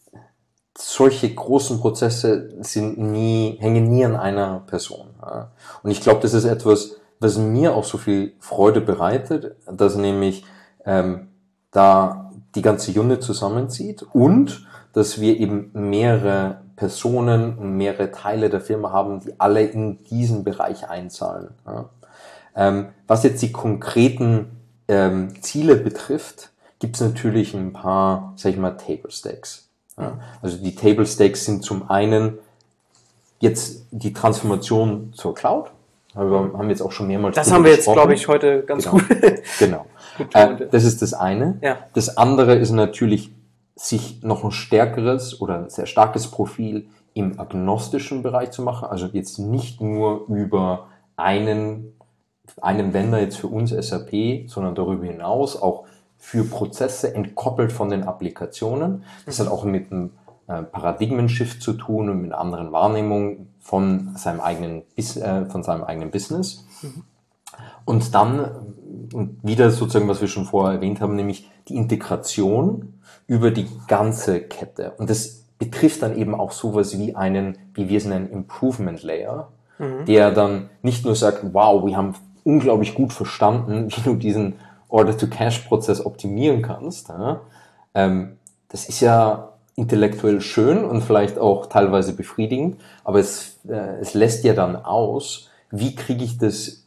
solche großen Prozesse sind nie, hängen nie an einer Person. Ja. Und ich glaube, das ist etwas, was mir auch so viel Freude bereitet, dass nämlich ähm, da die ganze Unit zusammenzieht und dass wir eben mehrere Personen und mehrere Teile der Firma haben, die alle in diesen Bereich einzahlen. Ja. Ähm, was jetzt die konkreten ähm, Ziele betrifft, gibt es natürlich ein paar, sag ich mal, Table Stakes. Ja? Also die Table Stakes sind zum einen jetzt die Transformation zur Cloud. Wir haben jetzt auch schon mehrmals
Das haben wir jetzt, glaube ich, heute ganz
genau.
gut.
Genau. äh, das ist das eine.
Ja.
Das andere ist natürlich, sich noch ein stärkeres oder ein sehr starkes Profil im agnostischen Bereich zu machen. Also jetzt nicht nur über einen einen Vendor jetzt für uns S A P, sondern darüber hinaus auch für Prozesse entkoppelt von den Applikationen. Das hat auch mit einem äh, Paradigmen-Shift zu tun und mit einer anderen Wahrnehmung von seinem eigenen, äh, von seinem eigenen Business. Mhm. Und dann, und wieder sozusagen, was wir schon vorher erwähnt haben, nämlich die Integration über die ganze Kette. Und das betrifft dann eben auch sowas wie einen, wie wir es nennen, Improvement Layer, mhm. der dann nicht nur sagt, wow, wir haben unglaublich gut verstanden, wie du diesen Order-to-Cash-Prozess optimieren kannst. Ja? Ähm, das ist ja intellektuell schön und vielleicht auch teilweise befriedigend, aber es, äh, es lässt ja dann aus, wie kriege ich das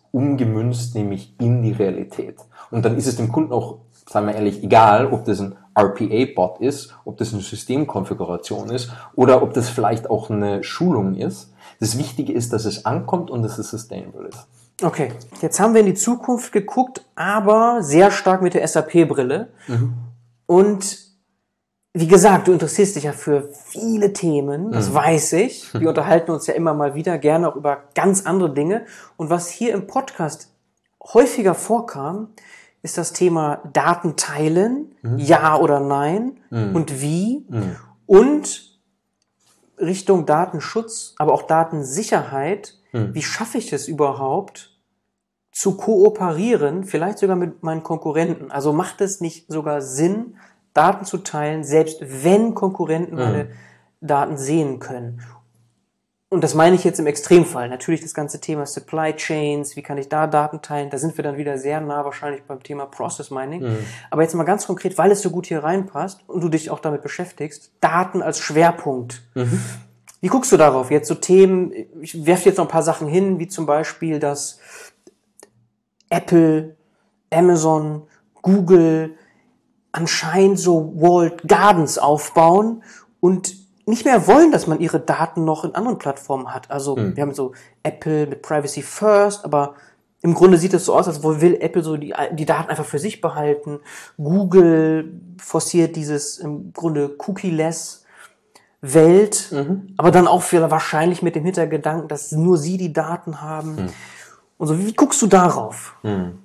umgemünzt, nämlich in die Realität. Und dann ist es dem Kunden auch, sagen wir ehrlich, egal, ob das ein R P A-Bot ist, ob das eine Systemkonfiguration ist oder ob das vielleicht auch eine Schulung ist. Das Wichtige ist, dass es ankommt und dass es sustainable ist.
Okay, jetzt haben wir in die Zukunft geguckt, aber sehr stark mit der S A P-Brille. Mhm. Und wie gesagt, du interessierst dich ja für viele Themen, das mhm. weiß ich. Wir unterhalten uns ja immer mal wieder gerne auch über ganz andere Dinge. Und was hier im Podcast häufiger vorkam, ist das Thema Daten teilen, mhm. ja oder nein mhm. und wie. Mhm. Und Richtung Datenschutz, aber auch Datensicherheit. Mhm. Wie schaffe ich es überhaupt, zu kooperieren, vielleicht sogar mit meinen Konkurrenten? Also macht es nicht sogar Sinn, Daten zu teilen, selbst wenn Konkurrenten mhm. meine Daten sehen können? Und das meine ich jetzt im Extremfall. Natürlich das ganze Thema Supply Chains, wie kann ich da Daten teilen? Da sind wir dann wieder sehr nah wahrscheinlich beim Thema Process Mining. Mhm. Aber jetzt mal ganz konkret, weil es so gut hier reinpasst und du dich auch damit beschäftigst, Daten als Schwerpunkt. Mhm. Wie guckst du darauf? Jetzt so Themen, ich werfe jetzt noch ein paar Sachen hin, wie zum Beispiel, dass Apple, Amazon, Google anscheinend so Walled Gardens aufbauen und nicht mehr wollen, dass man ihre Daten noch in anderen Plattformen hat. Also hm. wir haben so Apple mit Privacy First, aber im Grunde sieht es so aus, als will Apple so die, die Daten einfach für sich behalten. Google forciert dieses im Grunde Cookie-less Welt, mhm. aber dann auch für wahrscheinlich mit dem Hintergedanken, dass nur sie die Daten haben. Hm. Und so, wie guckst du darauf? Hm.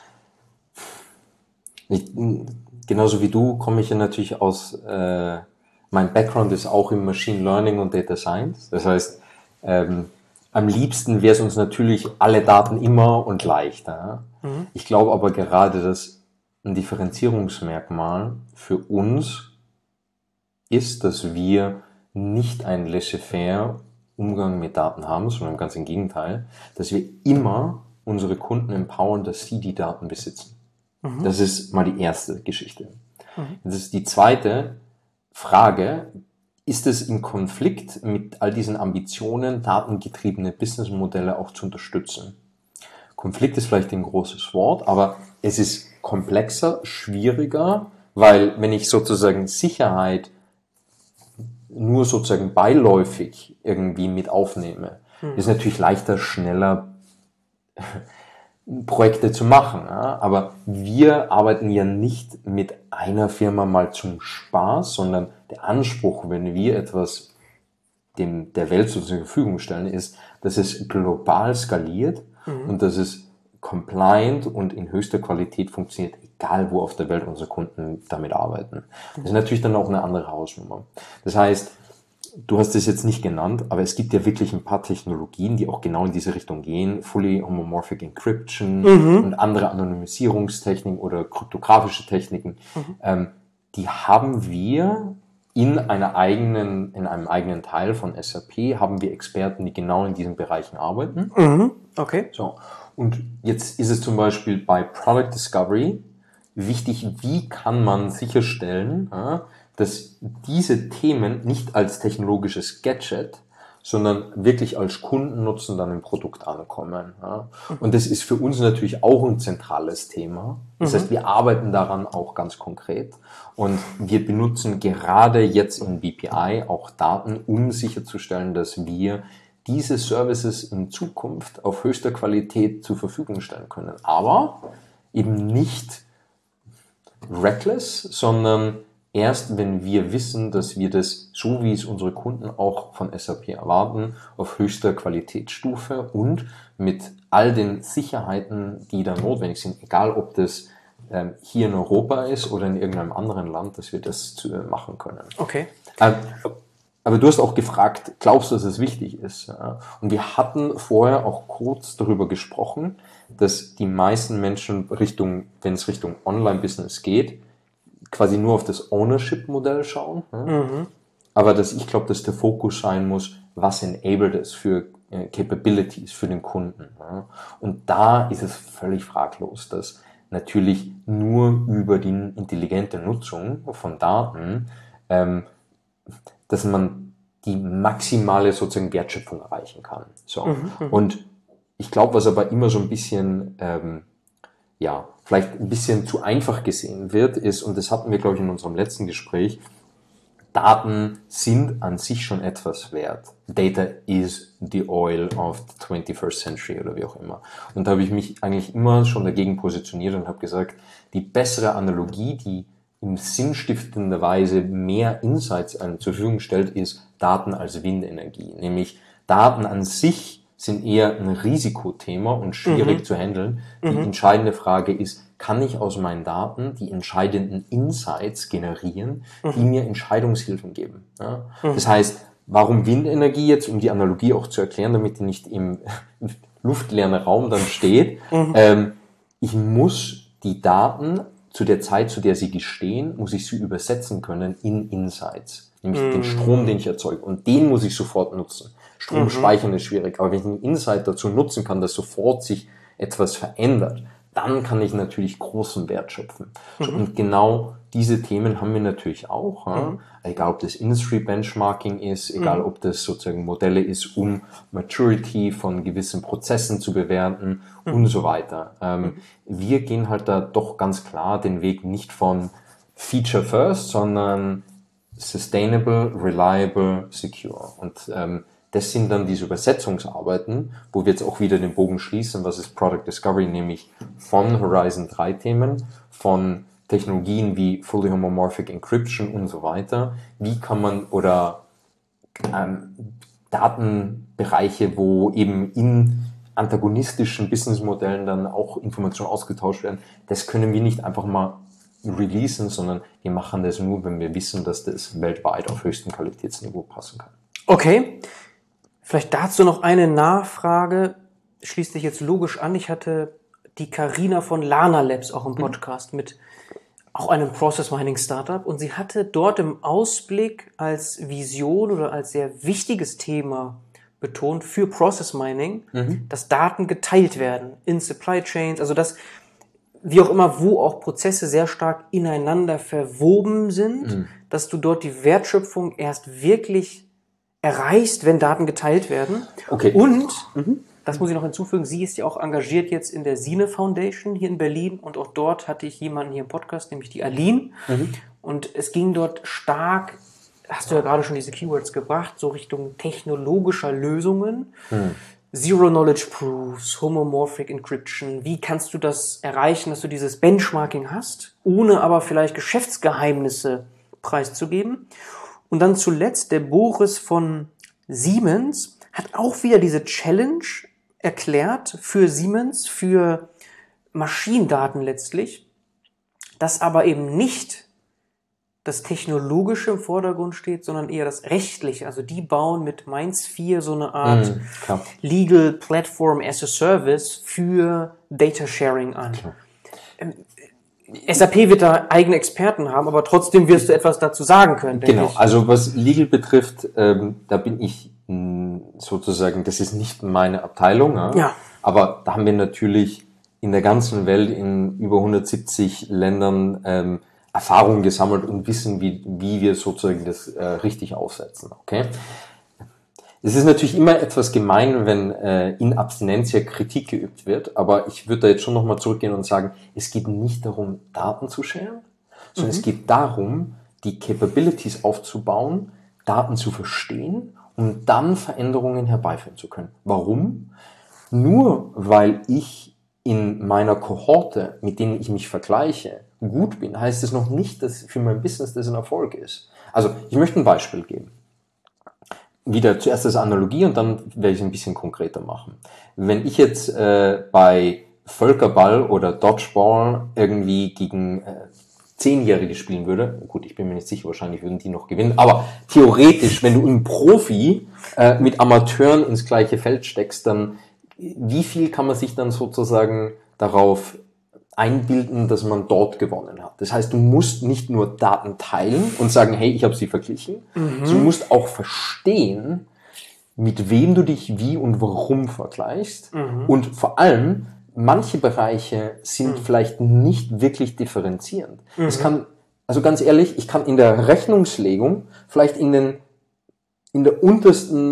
Ich, genauso wie du komme ich ja natürlich aus... Äh Mein Background ist auch im Machine Learning und Data Science. Das heißt, ähm, am liebsten wäre es uns natürlich alle Daten immer und leichter. Mhm. Ich glaube aber gerade, dass ein Differenzierungsmerkmal für uns ist, dass wir nicht einen laissez-faire Umgang mit Daten haben, sondern ganz im Gegenteil, dass wir immer unsere Kunden empowern, dass sie die Daten besitzen. Mhm. Das ist mal die erste Geschichte. Mhm. Das ist die zweite Frage, ist es im Konflikt mit all diesen Ambitionen, datengetriebene Businessmodelle auch zu unterstützen? Konflikt ist vielleicht ein großes Wort, aber es ist komplexer, schwieriger, weil wenn ich sozusagen Sicherheit nur sozusagen beiläufig irgendwie mit aufnehme, hm. ist natürlich leichter, schneller Projekte zu machen. Ja? Aber wir arbeiten ja nicht mit einer Firma mal zum Spaß, sondern der Anspruch, wenn wir etwas dem, der Welt zur Verfügung stellen, ist, dass es global skaliert mhm. und dass es compliant und in höchster Qualität funktioniert, egal wo auf der Welt unsere Kunden damit arbeiten. Das ist natürlich dann auch eine andere Hausnummer. Das heißt, du hast es jetzt nicht genannt, aber es gibt ja wirklich ein paar Technologien, die auch genau in diese Richtung gehen. Fully Homomorphic Encryption mhm. und andere Anonymisierungstechniken oder kryptografische Techniken. Mhm. Ähm, die haben wir in einer eigenen, in einem eigenen Teil von S A P haben wir Experten, die genau in diesen Bereichen arbeiten.
Mhm. Okay.
So. Und jetzt ist es zum Beispiel bei Product Discovery wichtig, wie kann man sicherstellen, ja, dass diese Themen nicht als technologisches Gadget, sondern wirklich als Kundennutzen dann im Produkt ankommen. Ja. Und das ist für uns natürlich auch ein zentrales Thema. Das mhm. heißt, wir arbeiten daran auch ganz konkret und wir benutzen gerade jetzt in B P I auch Daten, um sicherzustellen, dass wir diese Services in Zukunft auf höchster Qualität zur Verfügung stellen können. Aber eben nicht reckless, sondern erst, wenn wir wissen, dass wir das, so wie es unsere Kunden auch von S A P erwarten, auf höchster Qualitätsstufe und mit all den Sicherheiten, die da notwendig sind, egal ob das ähm, hier in Europa ist oder in irgendeinem anderen Land, dass wir das zu, äh, machen können.
Okay.
Ähm, aber du hast auch gefragt, glaubst du, dass es wichtig ist? Ja? Und wir hatten vorher auch kurz darüber gesprochen, dass die meisten Menschen Richtung, wenn es Richtung Online-Business geht, quasi nur auf das Ownership-Modell schauen. Ja? Mhm. Aber dass ich glaube, dass der Fokus sein muss, was enabled es für äh, Capabilities für den Kunden. Ja? Und da ist es völlig fraglos, dass natürlich nur über die intelligente Nutzung von Daten ähm, dass man die maximale sozusagen Wertschöpfung erreichen kann. So. Mhm, und ich glaube, was aber immer so ein bisschen, ähm, ja, vielleicht ein bisschen zu einfach gesehen wird, ist, und das hatten wir, glaube ich, in unserem letzten Gespräch, Daten sind an sich schon etwas wert. Data is the oil of the twenty-first century oder wie auch immer. Und da habe ich mich eigentlich immer schon dagegen positioniert und habe gesagt, die bessere Analogie, die in sinnstiftender Weise mehr Insights einem zur Verfügung stellt, ist Daten als Windenergie. Nämlich Daten an sich sind eher ein Risikothema und schwierig mhm. zu handeln. Die mhm. entscheidende Frage ist, kann ich aus meinen Daten die entscheidenden Insights generieren, mhm. die mir Entscheidungshilfen geben. Ja? Mhm. Das heißt, warum Windenergie jetzt, um die Analogie auch zu erklären, damit die nicht im luftleeren Raum dann steht, mhm. ähm, ich muss die Daten zu der Zeit, zu der sie gestehen, muss ich sie übersetzen können in Insights. Nämlich mhm. den Strom, den ich erzeuge. Und den muss ich sofort nutzen. Strom mhm. speichern ist schwierig, aber wenn ich einen Insight dazu nutzen kann, dass sofort sich etwas verändert, dann kann ich natürlich großen Wert schöpfen. Mhm. Und genau diese Themen haben wir natürlich auch. Ja? Mhm. Egal, ob das Industry Benchmarking ist, egal, mhm. ob das sozusagen Modelle ist, um Maturity von gewissen Prozessen zu bewerten mhm. und so weiter. Ähm, mhm. Wir gehen halt da doch ganz klar den Weg nicht von Feature First, sondern Sustainable, Reliable, Secure. Und ähm, das sind dann diese Übersetzungsarbeiten, wo wir jetzt auch wieder den Bogen schließen, was ist Product Discovery, nämlich von Horizon drei Themen, von Technologien wie Fully Homomorphic Encryption und so weiter. Wie kann man, oder ähm, Datenbereiche, wo eben in antagonistischen Businessmodellen dann auch Informationen ausgetauscht werden, das können wir nicht einfach mal releasen, sondern wir machen das nur, wenn wir wissen, dass das weltweit auf höchstem Qualitätsniveau passen kann.
Okay. Vielleicht dazu noch eine Nachfrage, schließt sich jetzt logisch an. Ich hatte die Carina von Lana Labs auch im Podcast mhm. mit auch einem Process Mining Startup und sie hatte dort im Ausblick als Vision oder als sehr wichtiges Thema betont für Process Mining, mhm. dass Daten geteilt werden in Supply Chains, also dass wie auch immer, wo auch Prozesse sehr stark ineinander verwoben sind, mhm. dass du dort die Wertschöpfung erst wirklich erreichst, wenn Daten geteilt werden.
Okay.
Und, mhm. das muss ich noch hinzufügen, sie ist ja auch engagiert jetzt in der Sine Foundation hier in Berlin und auch dort hatte ich jemanden hier im Podcast, nämlich die Aline. Mhm. Und es ging dort stark, hast du ja gerade schon diese Keywords gebracht, so Richtung technologischer Lösungen. Mhm. Zero Knowledge Proofs, Homomorphic Encryption. Wie kannst du das erreichen, dass du dieses Benchmarking hast, ohne aber vielleicht Geschäftsgeheimnisse preiszugeben? Und dann zuletzt der Boris von Siemens hat auch wieder diese Challenge erklärt für Siemens, für Maschinendaten letztlich, dass aber eben nicht das Technologische im Vordergrund steht, sondern eher das Rechtliche. Also die bauen mit Mainz vier so eine Art mm, Legal Platform as a Service für Data Sharing an. Ähm, S A P wird da eigene Experten haben, aber trotzdem wirst du etwas dazu sagen können.
Genau, ich. Also was Legal betrifft, ähm, da bin ich mh, sozusagen, das ist nicht meine Abteilung, ja? Ja. Aber da haben wir natürlich in der ganzen Welt in über hundertsiebzig Ländern ähm, Erfahrungen gesammelt und wissen, wie, wie wir sozusagen das äh, richtig aufsetzen. Okay? Es ist natürlich immer etwas gemein, wenn äh, in Abstinentia Kritik geübt wird, aber ich würde da jetzt schon nochmal zurückgehen und sagen, es geht nicht darum, Daten zu sharen, sondern mhm. es geht darum, die Capabilities aufzubauen, Daten zu verstehen und dann Veränderungen herbeiführen zu können. Warum? Nur weil ich in meiner Kohorte, mit denen ich mich vergleiche, gut bin, heißt es noch nicht, dass für mein Business das ein Erfolg ist. Also ich möchte ein Beispiel geben. Wieder zuerst als Analogie und dann werde ich es ein bisschen konkreter machen. Wenn ich jetzt äh, bei Völkerball oder Dodgeball irgendwie gegen äh, Zehnjährige spielen würde, gut, ich bin mir nicht sicher, wahrscheinlich würden die noch gewinnen, aber theoretisch, wenn du einen Profi äh, mit Amateuren ins gleiche Feld steckst, dann wie viel kann man sich dann sozusagen darauf einbilden, dass man dort gewonnen hat. Das heißt, du musst nicht nur Daten teilen und sagen, hey, ich habe sie verglichen, mhm. sondern du musst auch verstehen, mit wem du dich wie und warum vergleichst. Mhm. Und vor allem, manche Bereiche sind mhm. vielleicht nicht wirklich differenzierend. Mhm. Es kann, also ganz ehrlich, ich kann in der Rechnungslegung vielleicht in den, in der untersten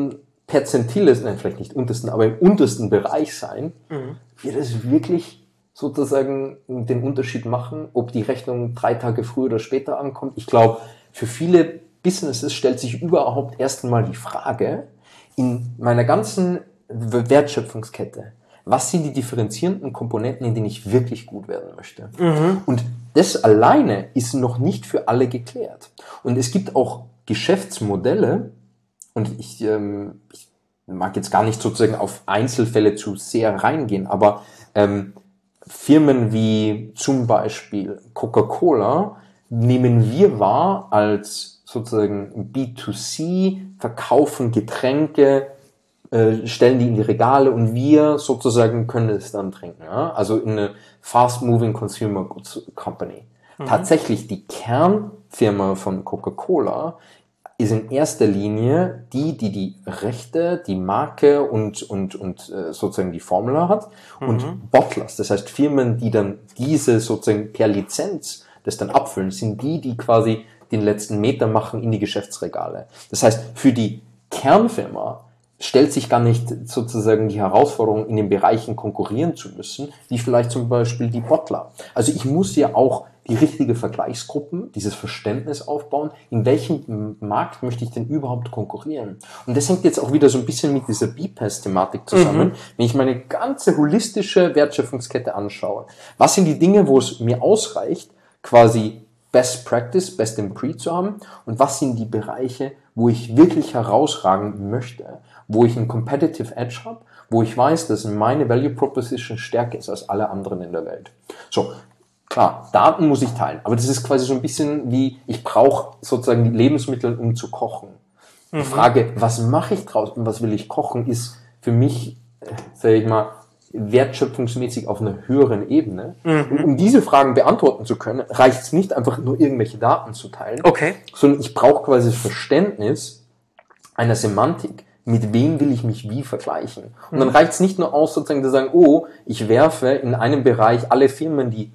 Perzentiles, nein, vielleicht nicht untersten, aber im untersten Bereich sein, mhm. wird es wirklich sozusagen den Unterschied machen, ob die Rechnung drei Tage früher oder später ankommt. Ich glaube, für viele Businesses stellt sich überhaupt erst einmal die Frage, in meiner ganzen Wertschöpfungskette, was sind die differenzierenden Komponenten, in denen ich wirklich gut werden möchte? Mhm. Und das alleine ist noch nicht für alle geklärt. Und es gibt auch Geschäftsmodelle, und ich, ähm, ich mag jetzt gar nicht sozusagen auf Einzelfälle zu sehr reingehen, aber ähm, Firmen wie zum Beispiel Coca-Cola nehmen wir wahr als sozusagen B zwei C, verkaufen Getränke, äh, stellen die in die Regale und wir sozusagen können es dann trinken. Ja? Also in eine Fast-Moving Consumer Goods Company. Mhm. Tatsächlich die Kernfirma von Coca-Cola ist in erster Linie die, die die Rechte, die Marke und und und äh, sozusagen die Formula hat mhm. und Bottlers, das heißt Firmen, die dann diese sozusagen per Lizenz das dann abfüllen, sind die, die quasi den letzten Meter machen in die Geschäftsregale. Das heißt, für die Kernfirma stellt sich gar nicht sozusagen die Herausforderung, in den Bereichen konkurrieren zu müssen, wie vielleicht zum Beispiel die Bottler. Also ich muss ja auch die richtige Vergleichsgruppen, dieses Verständnis aufbauen, in welchem Markt möchte ich denn überhaupt konkurrieren. Und das hängt jetzt auch wieder so ein bisschen mit dieser B P A S-Thematik zusammen. Mhm. Wenn ich meine ganze holistische Wertschöpfungskette anschaue, was sind die Dinge, wo es mir ausreicht, quasi Best Practice, Best in Breed zu haben, und was sind die Bereiche, wo ich wirklich herausragen möchte, wo ich einen Competitive Edge habe, wo ich weiß, dass meine Value Proposition stärker ist als alle anderen in der Welt. So, klar, Daten muss ich teilen, aber das ist quasi so ein bisschen wie, ich brauche sozusagen die Lebensmittel, um zu kochen. Mhm. Die Frage, was mache ich draus und was will ich kochen, ist für mich, sage ich mal, wertschöpfungsmäßig auf einer höheren Ebene. Mhm. Und um diese Fragen beantworten zu können, reicht es nicht einfach nur irgendwelche Daten zu teilen,
okay.
sondern ich brauche quasi das Verständnis einer Semantik, mit wem will ich mich wie vergleichen. Und mhm. dann reicht es nicht nur aus, sozusagen zu sagen, oh, ich werfe in einem Bereich alle Firmen, die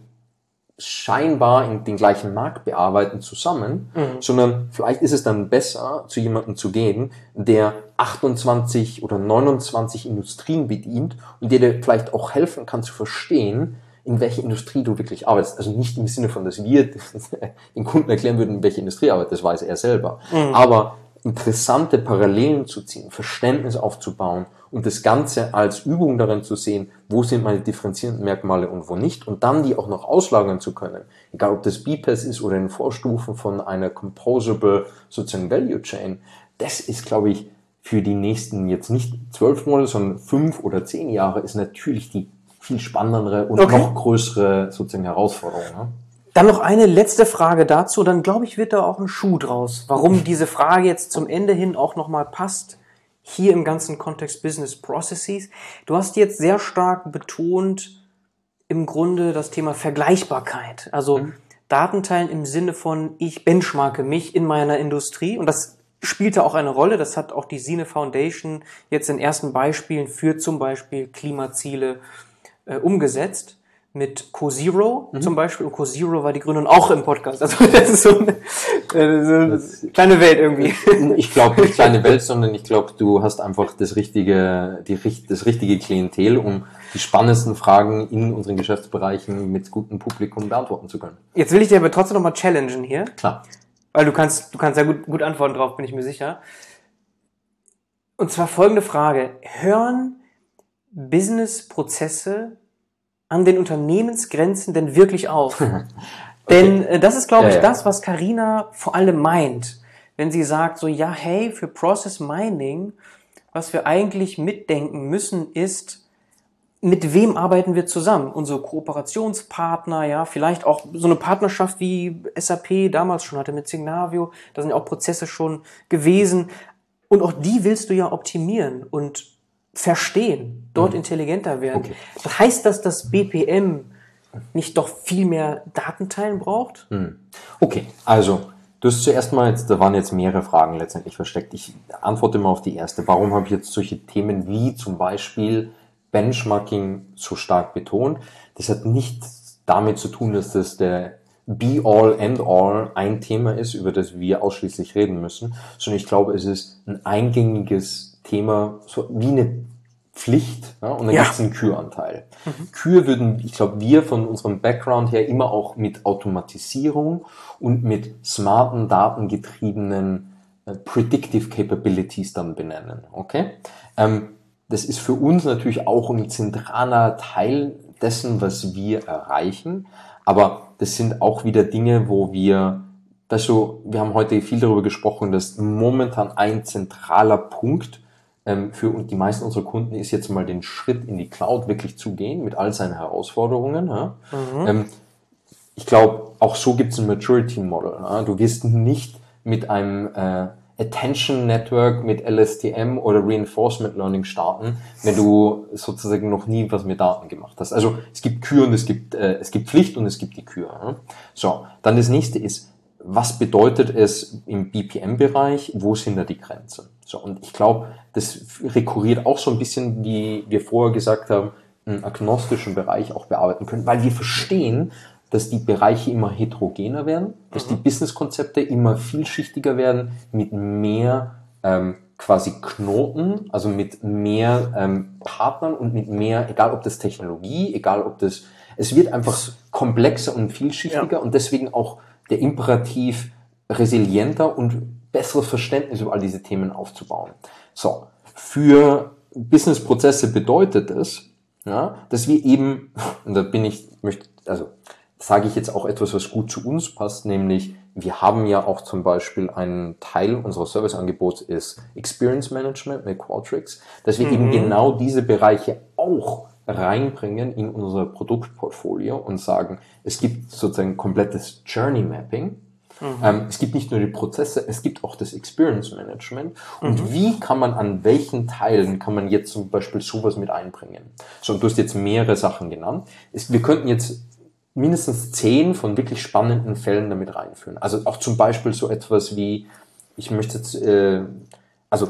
scheinbar in den gleichen Markt bearbeiten, zusammen, mhm. sondern vielleicht ist es dann besser, zu jemandem zu gehen, der achtundzwanzig oder neunundzwanzig Industrien bedient und der dir vielleicht auch helfen kann zu verstehen, in welcher Industrie du wirklich arbeitest. Also nicht im Sinne von, dass wir den Kunden erklären würden, in welcher Industrie arbeitet, das weiß er selber. Mhm. Aber interessante Parallelen zu ziehen, Verständnis aufzubauen und das Ganze als Übung darin zu sehen, wo sind meine differenzierenden Merkmale und wo nicht, und dann die auch noch auslagern zu können, egal ob das B P A S ist oder in Vorstufen von einer Composable sozusagen Value Chain, das ist, glaube ich, für die nächsten jetzt nicht zwölf Monate, sondern fünf oder zehn Jahre ist natürlich die viel spannendere und okay. noch größere sozusagen Herausforderung. Ne?
Dann noch eine letzte Frage dazu, dann glaube ich, wird da auch ein Schuh draus. Warum diese Frage jetzt zum Ende hin auch nochmal passt, hier im ganzen Kontext Business Processes. Du hast jetzt sehr stark betont, im Grunde das Thema Vergleichbarkeit. Also mhm. Datenteilen im Sinne von, ich benchmarke mich in meiner Industrie, und das spielte auch eine Rolle. Das hat auch die Sine Foundation jetzt in ersten Beispielen für zum Beispiel Klimaziele äh, umgesetzt. Mit CoZero mhm. zum Beispiel. Und CoZero war die Gründung auch im Podcast. Also das ist so eine, äh, so eine kleine Welt irgendwie.
Ich glaube nicht kleine Welt, sondern ich glaube, du hast einfach das richtige, die, das richtige Klientel, um die spannendsten Fragen in unseren Geschäftsbereichen mit gutem Publikum beantworten zu können.
Jetzt will ich dir aber trotzdem nochmal challengen hier.
Klar.
Weil du kannst, du kannst sehr gut, gut antworten drauf, bin ich mir sicher. Und zwar folgende Frage. Hören Businessprozesse an den Unternehmensgrenzen denn wirklich auf? Okay. Denn äh, das ist, glaube ich, ja, ja. das, was Carina vor allem meint, wenn sie sagt, so, ja, hey, für Process Mining, was wir eigentlich mitdenken müssen, ist, mit wem arbeiten wir zusammen? Unsere Kooperationspartner, ja, vielleicht auch so eine Partnerschaft wie S A P damals schon hatte mit Signavio, da sind ja auch Prozesse schon gewesen, und auch die willst du ja optimieren und verstehen, dort mhm. intelligenter werden. Okay. Das heißt, dass das B P M nicht doch viel mehr Datenteilen braucht?
Mhm. Okay, also du hast zuerst mal, jetzt, da waren jetzt mehrere Fragen letztendlich versteckt. Ich antworte mal auf die erste. Warum habe ich jetzt solche Themen wie zum Beispiel Benchmarking so stark betont? Das hat nichts damit zu tun, dass das der Be-all, End-all ein Thema ist, über das wir ausschließlich reden müssen, sondern ich glaube, es ist ein eingängiges Thema so wie eine Pflicht, ja, und dann
Ja.
gibt es einen Küranteil. Mhm. Kühe würden, ich glaube, wir von unserem Background her immer auch mit Automatisierung und mit smarten, datengetriebenen äh, Predictive Capabilities dann benennen. Okay? Ähm, das ist für uns natürlich auch ein zentraler Teil dessen, was wir erreichen, aber das sind auch wieder Dinge, wo wir, weißt du, wir haben heute viel darüber gesprochen, dass momentan ein zentraler Punkt für die meisten unserer Kunden ist jetzt mal den Schritt in die Cloud wirklich zu gehen mit all seinen Herausforderungen. Ja. Mhm. Ich glaube, auch so gibt es ein Maturity Model. Ja. Du wirst nicht mit einem äh, Attention Network mit L S T M oder Reinforcement Learning starten, wenn du sozusagen noch nie was mit Daten gemacht hast. Also es gibt Kür und es gibt, äh, es gibt Pflicht und es gibt die Kür. Ja. So, dann das nächste ist, was bedeutet es im B P M-Bereich? Wo sind da die Grenzen? So, und ich glaube, das rekurriert auch so ein bisschen, wie wir vorher gesagt haben, einen agnostischen Bereich auch bearbeiten können, weil wir verstehen, dass die Bereiche immer heterogener werden, dass die Businesskonzepte immer vielschichtiger werden, mit mehr ähm, quasi Knoten, also mit mehr ähm, Partnern und mit mehr, egal ob das Technologie, egal ob das, es wird einfach komplexer und vielschichtiger, ja. Und deswegen auch der Imperativ resilienter und besseres Verständnis über all diese Themen aufzubauen. So, für Businessprozesse bedeutet es, ja, dass wir eben, und da bin ich, möchte, also sage ich jetzt auch etwas, was gut zu uns passt, nämlich wir haben ja auch zum Beispiel einen Teil unseres Serviceangebots ist Experience Management mit Qualtrics, dass wir mhm. eben genau diese Bereiche auch reinbringen in unser Produktportfolio und sagen, es gibt sozusagen komplettes Journey Mapping. Mhm. Ähm, es gibt nicht nur die Prozesse, es gibt auch das Experience Management. Und mhm. wie kann man an welchen Teilen kann man jetzt zum Beispiel sowas mit einbringen? So, und du hast jetzt mehrere Sachen genannt. Es, wir könnten jetzt mindestens zehn von wirklich spannenden Fällen damit reinführen. Also auch zum Beispiel so etwas wie, ich möchte jetzt, äh, also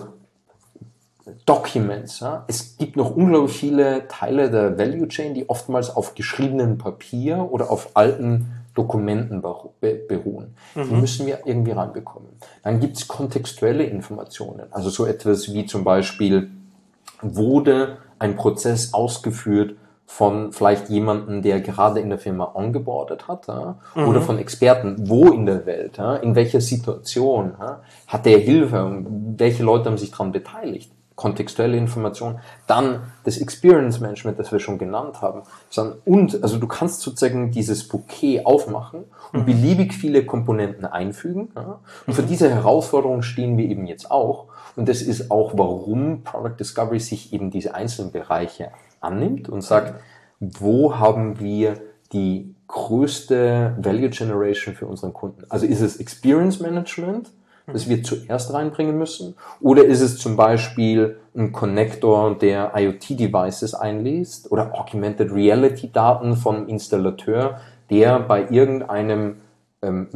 Documents. Ja? Es gibt noch unglaublich viele Teile der Value Chain, die oftmals auf geschriebenem Papier oder auf alten Dokumenten beruhen. Mhm. Die müssen wir irgendwie ranbekommen. Dann gibt es kontextuelle Informationen. Also so etwas wie zum Beispiel, wurde ein Prozess ausgeführt von vielleicht jemandem, der gerade in der Firma ongeboardet hat, ja? Mhm. Oder von Experten, wo in der Welt, ja? In welcher Situation, ja? Hat der Hilfe und welche Leute haben sich daran beteiligt? Kontextuelle Information, dann das Experience Management, das wir schon genannt haben. Und also du kannst sozusagen dieses Bouquet aufmachen und mhm. beliebig viele Komponenten einfügen. Ja? Und für diese Herausforderung stehen wir eben jetzt auch. Und das ist auch, warum Product Discovery sich eben diese einzelnen Bereiche annimmt und sagt, wo haben wir die größte Value Generation für unseren Kunden? Also ist es Experience Management, das wir zuerst reinbringen müssen? Oder ist es zum Beispiel ein Connector, der IoT-Devices einliest oder Augmented Reality-Daten vom Installateur, der bei irgendeinem ähm,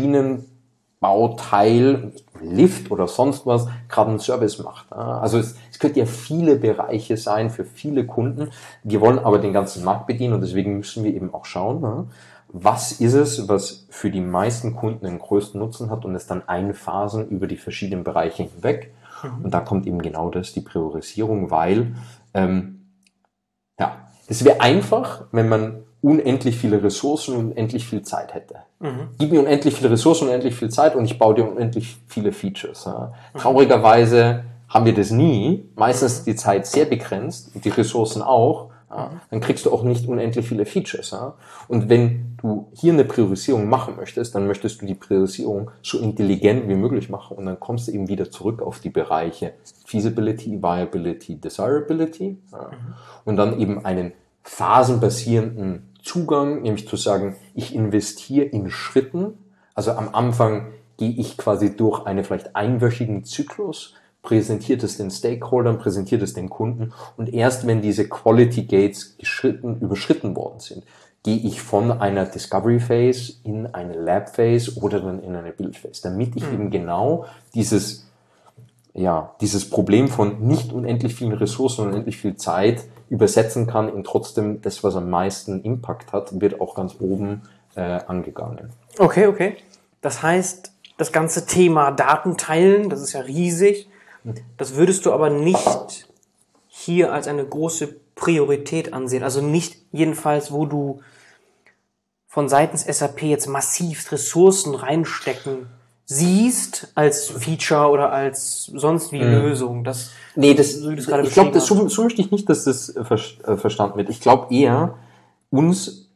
Maschinenbauteil, Lift oder sonst was, gerade einen Service macht. Ja? Also es, es könnte ja viele Bereiche sein für viele Kunden. Wir wollen aber den ganzen Markt bedienen und deswegen müssen wir eben auch schauen, ja? Was ist es, was für die meisten Kunden den größten Nutzen hat und es dann einphasen über die verschiedenen Bereiche hinweg. Mhm. Und da kommt eben genau das, die Priorisierung, weil ähm, ja, es wäre einfach, wenn man unendlich viele Ressourcen und unendlich viel Zeit hätte. Mhm. Gib mir unendlich viele Ressourcen und unendlich viel Zeit und ich baue dir unendlich viele Features. Ja. Mhm. Traurigerweise haben wir das nie. Meistens ist die Zeit sehr begrenzt und die Ressourcen auch. Ja, dann kriegst du auch nicht unendlich viele Features. Ja? Und wenn du hier eine Priorisierung machen möchtest, dann möchtest du die Priorisierung so intelligent wie möglich machen und dann kommst du eben wieder zurück auf die Bereiche Feasibility, Viability, Desirability ja? Mhm. Und dann eben einen phasenbasierenden Zugang, nämlich zu sagen, ich investiere in Schritten. Also am Anfang gehe ich quasi durch einen vielleicht einwöchigen Zyklus, präsentiert es den Stakeholdern, präsentiert es den Kunden und erst wenn diese Quality Gates geschritten, überschritten worden sind, gehe ich von einer Discovery Phase in eine Lab Phase oder dann in eine Build Phase, damit ich mhm. eben genau dieses, ja, dieses Problem von nicht unendlich vielen Ressourcen und unendlich viel Zeit übersetzen kann in trotzdem das, was am meisten Impact hat, wird auch ganz oben äh, angegangen.
Okay, okay. Das heißt, das ganze Thema Datenteilen, das ist ja riesig, Das würdest du aber nicht hier als eine große Priorität ansehen. Also nicht jedenfalls, wo du von seitens S A P jetzt massiv Ressourcen reinstecken siehst als Feature oder als sonst wie
Mhm.
Lösung. Das,
Nee, das,
so wie du es gerade
ich glaube,
beschrieben
so, so möchte ich nicht, dass das äh, ver- äh, verstanden wird. Ich glaube eher, uns,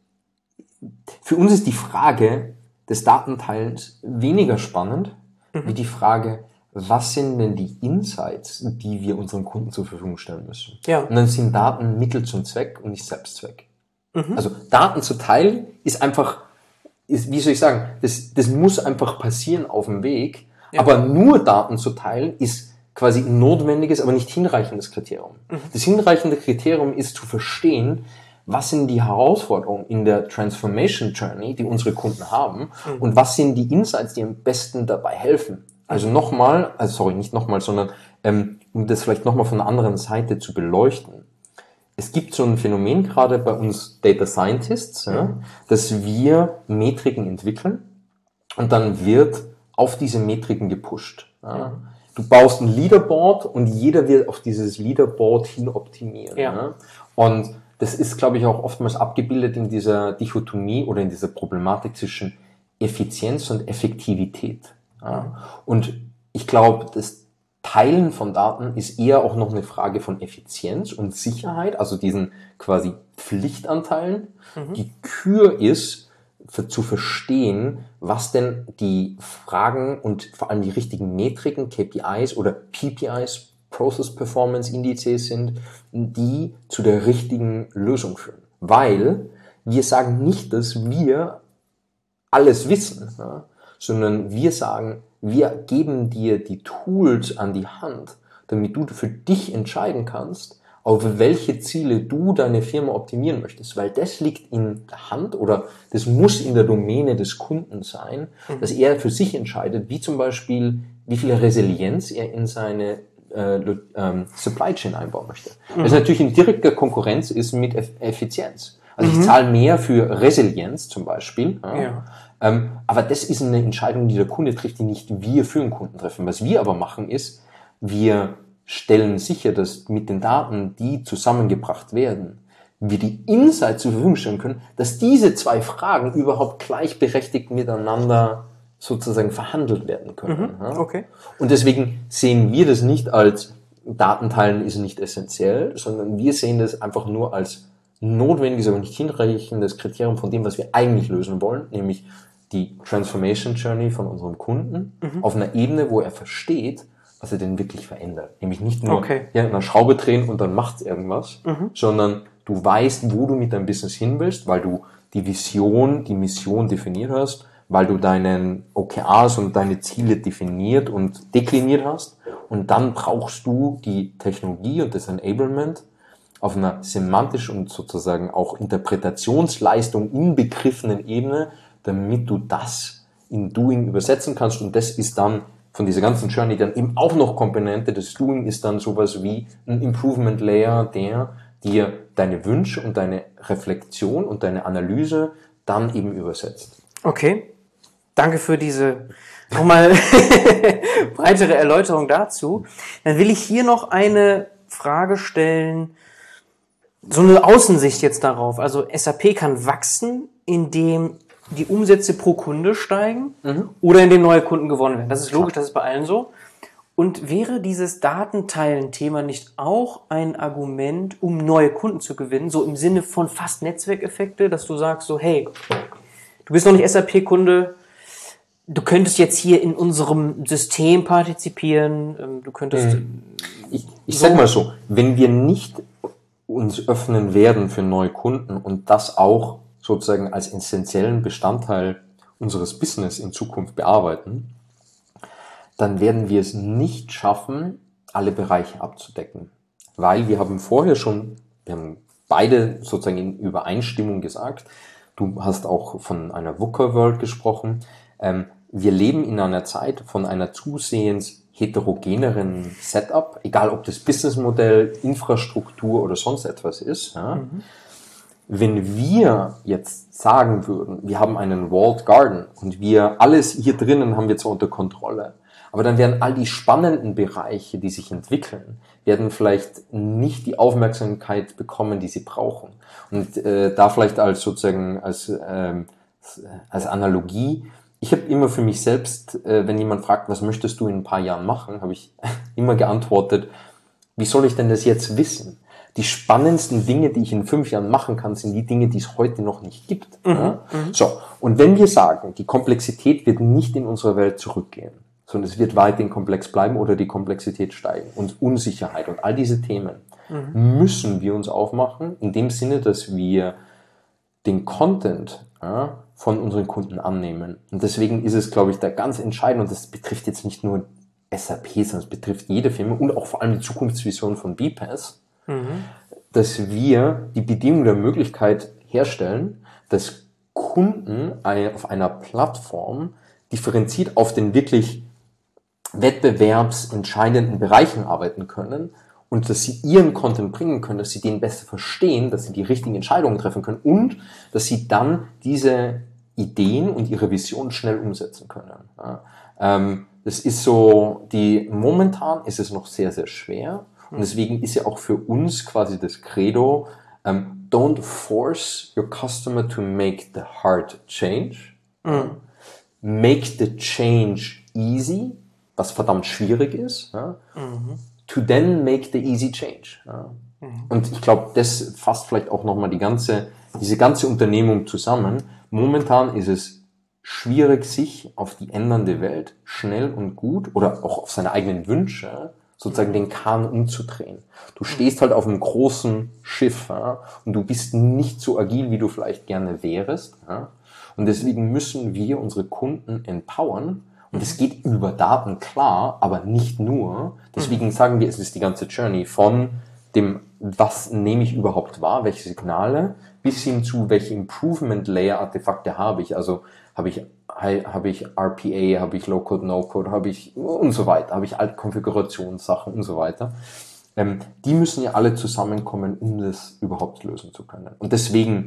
für uns ist die Frage des Datenteilens weniger spannend, wie die Frage, was sind denn die Insights, die wir unseren Kunden zur Verfügung stellen müssen?
Ja.
Und dann sind Daten Mittel zum Zweck und nicht Selbstzweck. Also Daten zu teilen ist einfach, ist, wie soll ich sagen, das, das muss einfach passieren auf dem Weg,
Ja.
aber nur Daten zu teilen ist quasi ein notwendiges, aber nicht hinreichendes Kriterium. Das hinreichende Kriterium ist zu verstehen, was sind die Herausforderungen in der Transformation Journey, die unsere Kunden haben, und was sind die Insights, die am besten dabei helfen. Also nochmal, also sorry, nicht nochmal, sondern ähm, um das vielleicht nochmal von einer anderen Seite zu beleuchten. Es gibt so ein Phänomen gerade bei uns Data Scientists, ja, dass wir Metriken entwickeln und dann wird auf diese Metriken gepusht. Ja. Du baust ein Leaderboard und jeder wird auf dieses Leaderboard hin optimieren.
Ja.
Ja. Und das ist, glaube ich, auch oftmals abgebildet in dieser Dichotomie oder in dieser Problematik zwischen Effizienz und Effektivität. Ja. Und ich glaube, das Teilen von Daten ist eher auch noch eine Frage von Effizienz und Sicherheit, also diesen quasi Pflichtanteilen. Die Kür ist, für, zu verstehen, was denn die Fragen und vor allem die richtigen Metriken, K P Is oder P P Is, Process Performance Indizes sind, die zu der richtigen Lösung führen. Weil wir sagen nicht, dass wir alles wissen, ja, sondern wir sagen, wir geben dir die Tools an die Hand, damit du für dich entscheiden kannst, auf welche Ziele du deine Firma optimieren möchtest, weil das liegt in der Hand oder das muss in der Domäne des Kunden sein, dass er für sich entscheidet, wie zum Beispiel, wie viel Resilienz er in seine äh, ähm, Supply Chain einbauen möchte. Mhm. Das natürlich in direkter Konkurrenz ist mit Eff- Effizienz. Also mhm. ich zahle mehr für Resilienz zum Beispiel, ja.
Ja.
Ähm, aber das ist eine Entscheidung, die der Kunde trifft, die nicht wir für den Kunden treffen. Was wir aber machen ist, wir stellen sicher, dass mit den Daten, die zusammengebracht werden, wir die Insights zur Verfügung stellen können, dass diese zwei Fragen überhaupt gleichberechtigt miteinander sozusagen verhandelt werden können.
Mhm, okay.
Und deswegen sehen wir das nicht als Datenteilen ist nicht essentiell, sondern wir sehen das einfach nur als notwendiges, aber nicht hinreichendes Kriterium von dem, was wir eigentlich lösen wollen, nämlich die Transformation Journey von unserem Kunden mhm. auf einer Ebene, wo er versteht, was er denn wirklich verändert. Nämlich nicht nur
okay.
ja, eine Schraube drehen und dann macht es irgendwas, mhm. sondern du weißt, wo du mit deinem Business hin willst, weil du die Vision, die Mission definiert hast, weil du deinen O K Rs und deine Ziele definiert und dekliniert hast. Und dann brauchst du die Technologie und das Enablement auf einer semantisch und sozusagen auch Interpretationsleistung inbegriffenen Ebene, damit du das in Doing übersetzen kannst. Und das ist dann von dieser ganzen Journey dann eben auch noch Komponente. Das Doing ist dann sowas wie ein Improvement Layer, der dir deine Wünsche und deine Reflexion und deine Analyse dann eben übersetzt.
Okay, danke für diese nochmal breitere Erläuterung dazu. Dann will ich hier noch eine Frage stellen, so eine Außensicht jetzt darauf. Also S A P kann wachsen, indem die Umsätze pro Kunde steigen mhm. oder indem neue Kunden gewonnen werden. Das ist logisch, das ist bei allen so. Und wäre dieses Datenteilen-Thema nicht auch ein Argument, um neue Kunden zu gewinnen, so im Sinne von fast Netzwerkeffekte, dass du sagst so, hey, du bist noch nicht S A P-Kunde, du könntest jetzt hier in unserem System partizipieren, du könntest...
Mhm. Ich, ich so sag mal so, wenn wir nicht uns öffnen werden für neue Kunden und das auch sozusagen als essentiellen Bestandteil unseres Business in Zukunft bearbeiten, dann werden wir es nicht schaffen, alle Bereiche abzudecken. Weil wir haben vorher schon, wir haben beide sozusagen in Übereinstimmung gesagt, du hast auch von einer VUCA-World gesprochen, ähm, wir leben in einer Zeit von einer zusehends heterogeneren Setup, egal ob das Businessmodell, Infrastruktur oder sonst etwas ist. Ja. Mhm. Wenn wir jetzt sagen würden, wir haben einen Walled Garden und wir alles hier drinnen haben wir zwar unter Kontrolle, Aber dann werden all die spannenden Bereiche, die sich entwickeln, werden vielleicht nicht die Aufmerksamkeit bekommen, die sie brauchen. Und äh, da vielleicht als sozusagen als, ähm, als Analogie, ich habe immer für mich selbst, äh, wenn jemand fragt, was möchtest du in ein paar Jahren machen, habe ich immer geantwortet, wie soll ich denn das jetzt wissen? Die spannendsten Dinge, die ich in fünf Jahren machen kann, sind die Dinge, die es heute noch nicht gibt. Mhm, ja? mhm. So, und wenn wir sagen, die Komplexität wird nicht in unserer Welt zurückgehen, sondern es wird weiterhin komplex bleiben oder die Komplexität steigen und Unsicherheit und all diese Themen, mhm. müssen wir uns aufmachen, in dem Sinne, dass wir den Content ja, von unseren Kunden annehmen. Und deswegen ist es, glaube ich, da ganz entscheidend, und das betrifft jetzt nicht nur S A P, sondern es betrifft jede Firma und auch vor allem die Zukunftsvision von B P A S, mhm. dass wir die Bedingung der Möglichkeit herstellen, dass Kunden auf einer Plattform differenziert auf den wirklich wettbewerbsentscheidenden Bereichen arbeiten können und dass sie ihren Content bringen können, dass sie den besser verstehen, dass sie die richtigen Entscheidungen treffen können und dass sie dann diese Ideen und ihre Vision schnell umsetzen können. Ja, ähm, das ist so, die, momentan ist es noch sehr, sehr schwer. Und deswegen ist ja auch für uns quasi das Credo, um, don't force your customer to make the hard change. Mhm. Make the change easy, was verdammt schwierig ist. Ja? Mhm. To then make the easy change. Ja? Mhm. Und ich glaube, das fasst vielleicht auch nochmal die ganze, diese ganze Unternehmung zusammen. Momentan ist es schwierig, sich auf die ändernde Welt schnell und gut oder auch auf seine eigenen Wünsche sozusagen den Kahn umzudrehen. Du stehst halt auf einem großen Schiff, ja, und du bist nicht so agil, wie du vielleicht gerne wärst. Ja, und deswegen müssen wir unsere Kunden empowern. Und es geht über Daten, klar, aber nicht nur. Deswegen sagen wir, es ist die ganze Journey von dem, was nehme ich überhaupt wahr, welche Signale, bis hin zu, welche Improvement-Layer-Artefakte habe ich. Also habe ich habe ich R P A, habe ich Low-Code, No-Code, habe ich und so weiter, habe ich alte Konfigurationssachen und so weiter. Ähm, die müssen ja alle zusammenkommen, um das überhaupt lösen zu können. Und deswegen,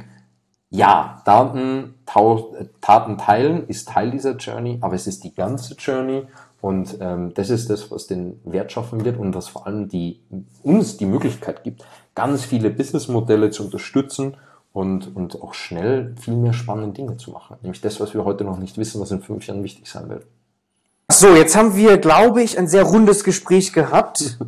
ja, Daten, tau, Taten teilen ist Teil dieser Journey, aber es ist die ganze Journey und ähm, das ist das, was den Wert schaffen wird und was vor allem die, uns die Möglichkeit gibt, ganz viele Businessmodelle zu unterstützen und, und auch schnell viel mehr spannende Dinge zu machen. Nämlich das, was wir heute noch nicht wissen, was in fünf Jahren wichtig sein wird.
So, jetzt haben wir, glaube ich, ein sehr rundes Gespräch gehabt.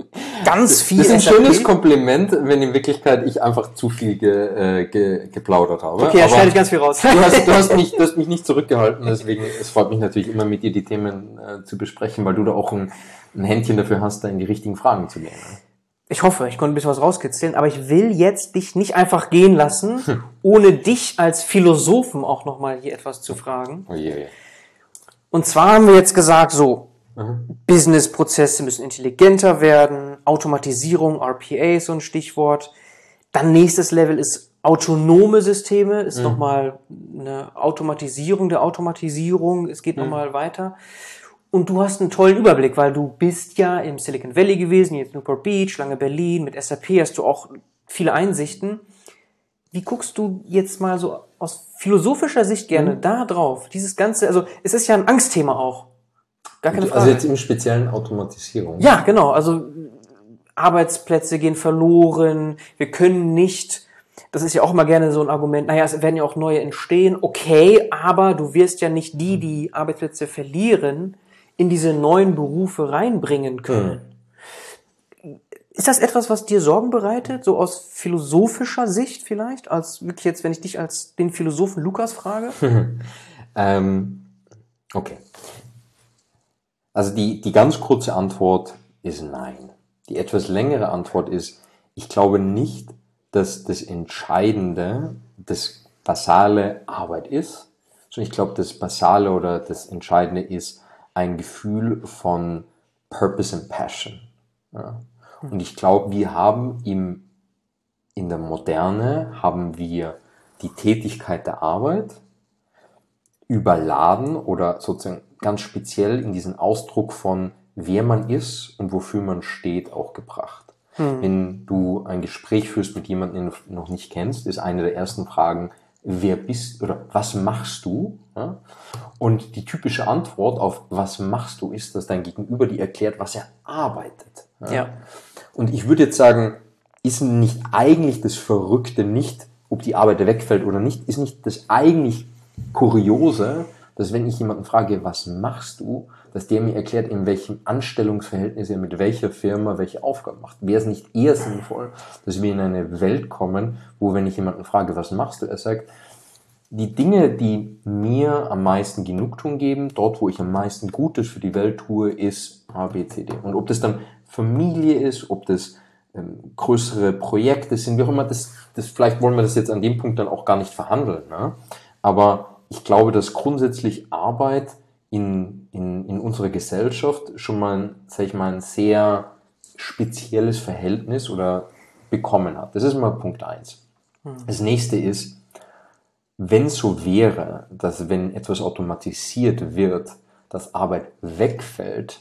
Ganz viel.
Das ist ein S A P. Schönes Kompliment, wenn in Wirklichkeit ich einfach zu viel ge, äh, ge, geplaudert habe.
Okay, da schneide ich ganz viel raus.
Du hast, du, hast mich, du hast mich nicht zurückgehalten, deswegen es freut mich natürlich immer mit dir die Themen äh, zu besprechen, weil du da auch ein, ein Händchen dafür hast, da in die richtigen Fragen zu gehen.
Ich hoffe, ich konnte ein bisschen was rauskitzeln, aber ich will jetzt dich nicht einfach gehen lassen, hm. ohne dich als Philosophen auch nochmal hier etwas zu fragen.
Oh je.
Und zwar haben wir jetzt gesagt, so, mhm. Business-Prozesse müssen intelligenter werden, Automatisierung, R P A ist so ein Stichwort. Dann nächstes Level ist autonome Systeme, ist mhm. nochmal eine Automatisierung der Automatisierung, es geht mhm. nochmal weiter. Und du hast einen tollen Überblick, weil du bist ja im Silicon Valley gewesen, jetzt Newport Beach, lange Berlin, mit S A P hast du auch viele Einsichten. Wie guckst du jetzt mal so aus philosophischer Sicht gerne mhm. da drauf? Dieses Ganze, also es ist ja ein Angstthema auch. Gar keine Frage.
Also jetzt im speziellen Automatisierung.
Ja, genau. Also Arbeitsplätze gehen verloren. Wir können nicht, das ist ja auch immer gerne so ein Argument, naja, es werden ja auch neue entstehen. Okay, aber du wirst ja nicht die, die Arbeitsplätze verlieren, in diese neuen Berufe reinbringen können. Mhm. Ist das etwas, was dir Sorgen bereitet, so aus philosophischer Sicht vielleicht? Als wirklich jetzt, wenn ich dich als den Philosophen Lukas frage?
ähm, okay. Also die, die ganz kurze Antwort ist nein. Die etwas längere Antwort ist, ich glaube nicht, dass das Entscheidende das basale Arbeit ist, sondern ich glaube, das basale oder das Entscheidende ist ein Gefühl von Purpose and Passion. Ja. Und ich glaube, wir haben im, in der Moderne haben wir die Tätigkeit der Arbeit überladen oder sozusagen ganz speziell in diesen Ausdruck von wer man ist und wofür man steht auch gebracht. Hm. Wenn du ein Gespräch führst mit jemandem, den du noch nicht kennst, ist eine der ersten Fragen, wer bist oder was machst du? Ja? Und die typische Antwort auf was machst du, ist, dass dein Gegenüber dir erklärt, was er arbeitet. Ja?
Ja.
Und ich würde jetzt sagen, ist nicht eigentlich das Verrückte nicht, ob die Arbeit wegfällt oder nicht, ist nicht das eigentlich Kuriose, dass wenn ich jemanden frage, was machst du, dass der mir erklärt, in welchem Anstellungsverhältnis er mit welcher Firma welche Aufgaben macht. Wäre es nicht eher sinnvoll, dass wir in eine Welt kommen, wo, wenn ich jemanden frage, was machst du, er sagt, die Dinge, die mir am meisten Genugtuung geben, dort, wo ich am meisten Gutes für die Welt tue, ist A, B, C, D. Und ob das dann Familie ist, ob das ähm, größere Projekte sind, wie auch immer, das, das, vielleicht wollen wir das jetzt an dem Punkt dann auch gar nicht verhandeln. Ne? Aber ich glaube, dass grundsätzlich Arbeit in, in, in unserer Gesellschaft schon mal, sag ich mal, ein sehr spezielles Verhältnis oder bekommen hat. Das ist mal Punkt eins. Hm. Das nächste ist, wenn es so wäre, dass wenn etwas automatisiert wird, dass Arbeit wegfällt,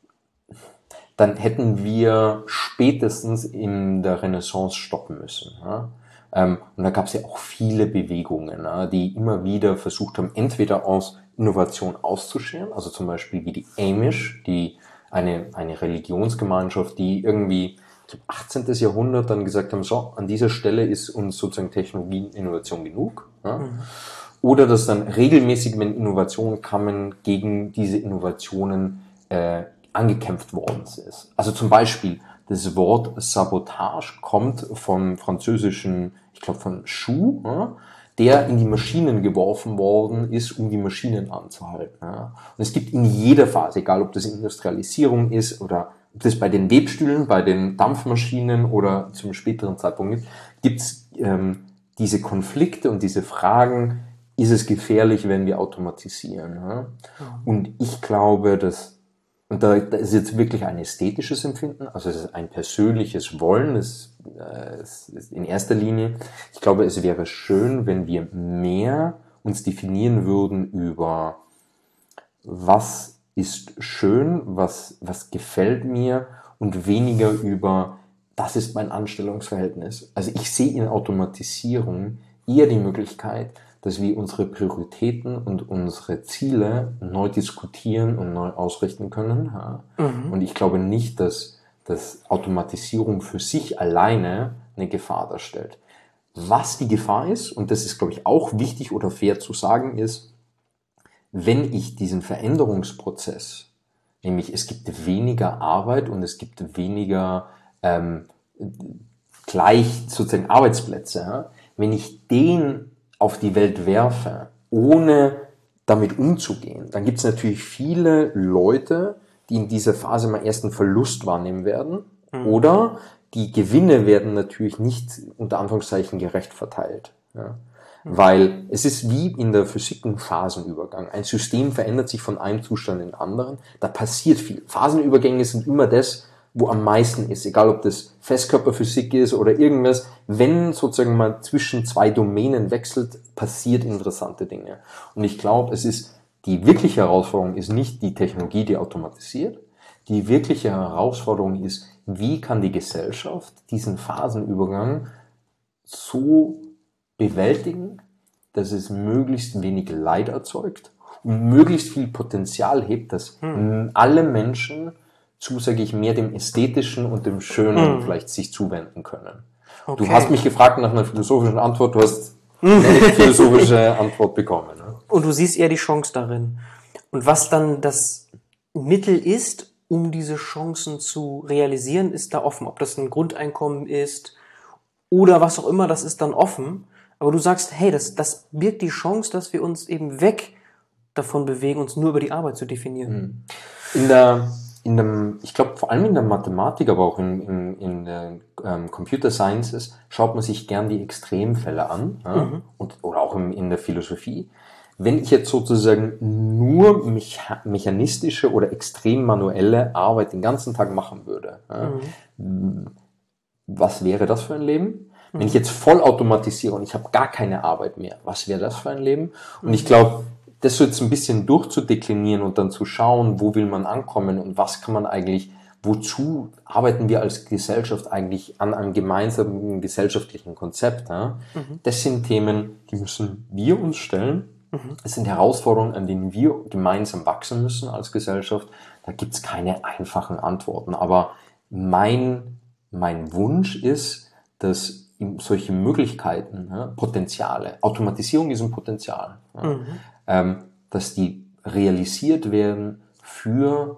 dann hätten wir spätestens in der Renaissance stoppen müssen. Ja? Ähm, und da gab es ja auch viele Bewegungen, ja, die immer wieder versucht haben, entweder aus Innovation auszuscheren, also zum Beispiel wie die Amish, die eine, eine Religionsgemeinschaft, die irgendwie im achtzehnten Jahrhundert dann gesagt haben, so, an dieser Stelle ist uns sozusagen Technologie und Innovation genug. Ja? Mhm. Oder dass dann regelmäßig, wenn Innovationen kamen, gegen diese Innovationen äh, angekämpft worden ist. Also zum Beispiel das Wort Sabotage kommt vom französischen, ich glaube von Schuh, ja? Der in die Maschinen geworfen worden ist, um die Maschinen anzuhalten. Ja? Und es gibt in jeder Phase, egal ob das Industrialisierung ist oder ob das bei den Webstühlen, bei den Dampfmaschinen oder zum späteren Zeitpunkt gibt, gibt es ähm, diese Konflikte und diese Fragen, ist es gefährlich, wenn wir automatisieren? Ja? Ja. Und ich glaube, dass, und da, da ist jetzt wirklich ein ästhetisches Empfinden, also es ist ein persönliches Wollen, es, äh, es ist in erster Linie, ich glaube, es wäre schön, wenn wir mehr uns definieren würden über was ist schön, was, was gefällt mir und weniger über, das ist mein Anstellungsverhältnis. Also ich sehe in Automatisierung eher die Möglichkeit, dass wir unsere Prioritäten und unsere Ziele neu diskutieren und neu ausrichten können. Ja. Mhm. Und ich glaube nicht, dass, dass Automatisierung für sich alleine eine Gefahr darstellt. Was die Gefahr ist, und das ist, glaube ich, auch wichtig oder fair zu sagen, ist, wenn ich diesen Veränderungsprozess, nämlich es gibt weniger Arbeit und es gibt weniger ähm, gleich sozusagen Arbeitsplätze, ja, wenn ich den auf die Welt werfe, ohne damit umzugehen, dann gibt es natürlich viele Leute, die in dieser Phase mal erst einen Verlust wahrnehmen werden, mhm. oder die Gewinne werden natürlich nicht unter Anführungszeichen gerecht verteilt. Ja. Weil es ist wie in der Physik ein Phasenübergang. Ein System verändert sich von einem Zustand in den anderen. Da passiert viel. Phasenübergänge sind immer das, wo am meisten ist. Egal, ob das Festkörperphysik ist oder irgendwas. Wenn sozusagen mal zwischen zwei Domänen wechselt, passiert interessante Dinge. Und ich glaube, es ist, die wirkliche Herausforderung ist nicht die Technologie, die automatisiert. Die wirkliche Herausforderung ist, wie kann die Gesellschaft diesen Phasenübergang so bewältigen, dass es möglichst wenig Leid erzeugt und möglichst viel Potenzial hebt, dass hm. alle Menschen zu, sage ich, mehr dem Ästhetischen und dem Schönen hm. vielleicht sich zuwenden können. Okay. Du hast mich gefragt nach einer philosophischen Antwort, du hast eine philosophische Antwort bekommen. Ne?
Und du siehst eher die Chance darin. Und was dann das Mittel ist, um diese Chancen zu realisieren, ist da offen. Ob das ein Grundeinkommen ist oder was auch immer, das ist dann offen. Aber du sagst, hey, das, das birgt die Chance, dass wir uns eben weg davon bewegen, uns nur über die Arbeit zu definieren.
In der, in dem, ich glaube, vor allem in der Mathematik, aber auch in, in, in der ähm, Computer Sciences schaut man sich gern die Extremfälle an, ja? mhm. und, oder auch in, in der Philosophie. Wenn ich jetzt sozusagen nur mecha- mechanistische oder extrem manuelle Arbeit den ganzen Tag machen würde, ja? mhm. was wäre das für ein Leben? Wenn ich jetzt voll automatisiere und ich habe gar keine Arbeit mehr, was wäre das für ein Leben? Und ich glaube, das so jetzt ein bisschen durchzudeklinieren und dann zu schauen, wo will man ankommen und was kann man eigentlich, wozu arbeiten wir als Gesellschaft eigentlich an einem gemeinsamen gesellschaftlichen Konzept? Ja? Mhm. Das sind Themen, die müssen wir uns stellen Mhm. Es sind Herausforderungen, an denen wir gemeinsam wachsen müssen als Gesellschaft. Da gibt es keine einfachen Antworten. Aber mein, mein Wunsch ist, dass solche Möglichkeiten, ja, Potenziale, Automatisierung ist ein Potenzial, ja, mhm. ähm, dass die realisiert werden für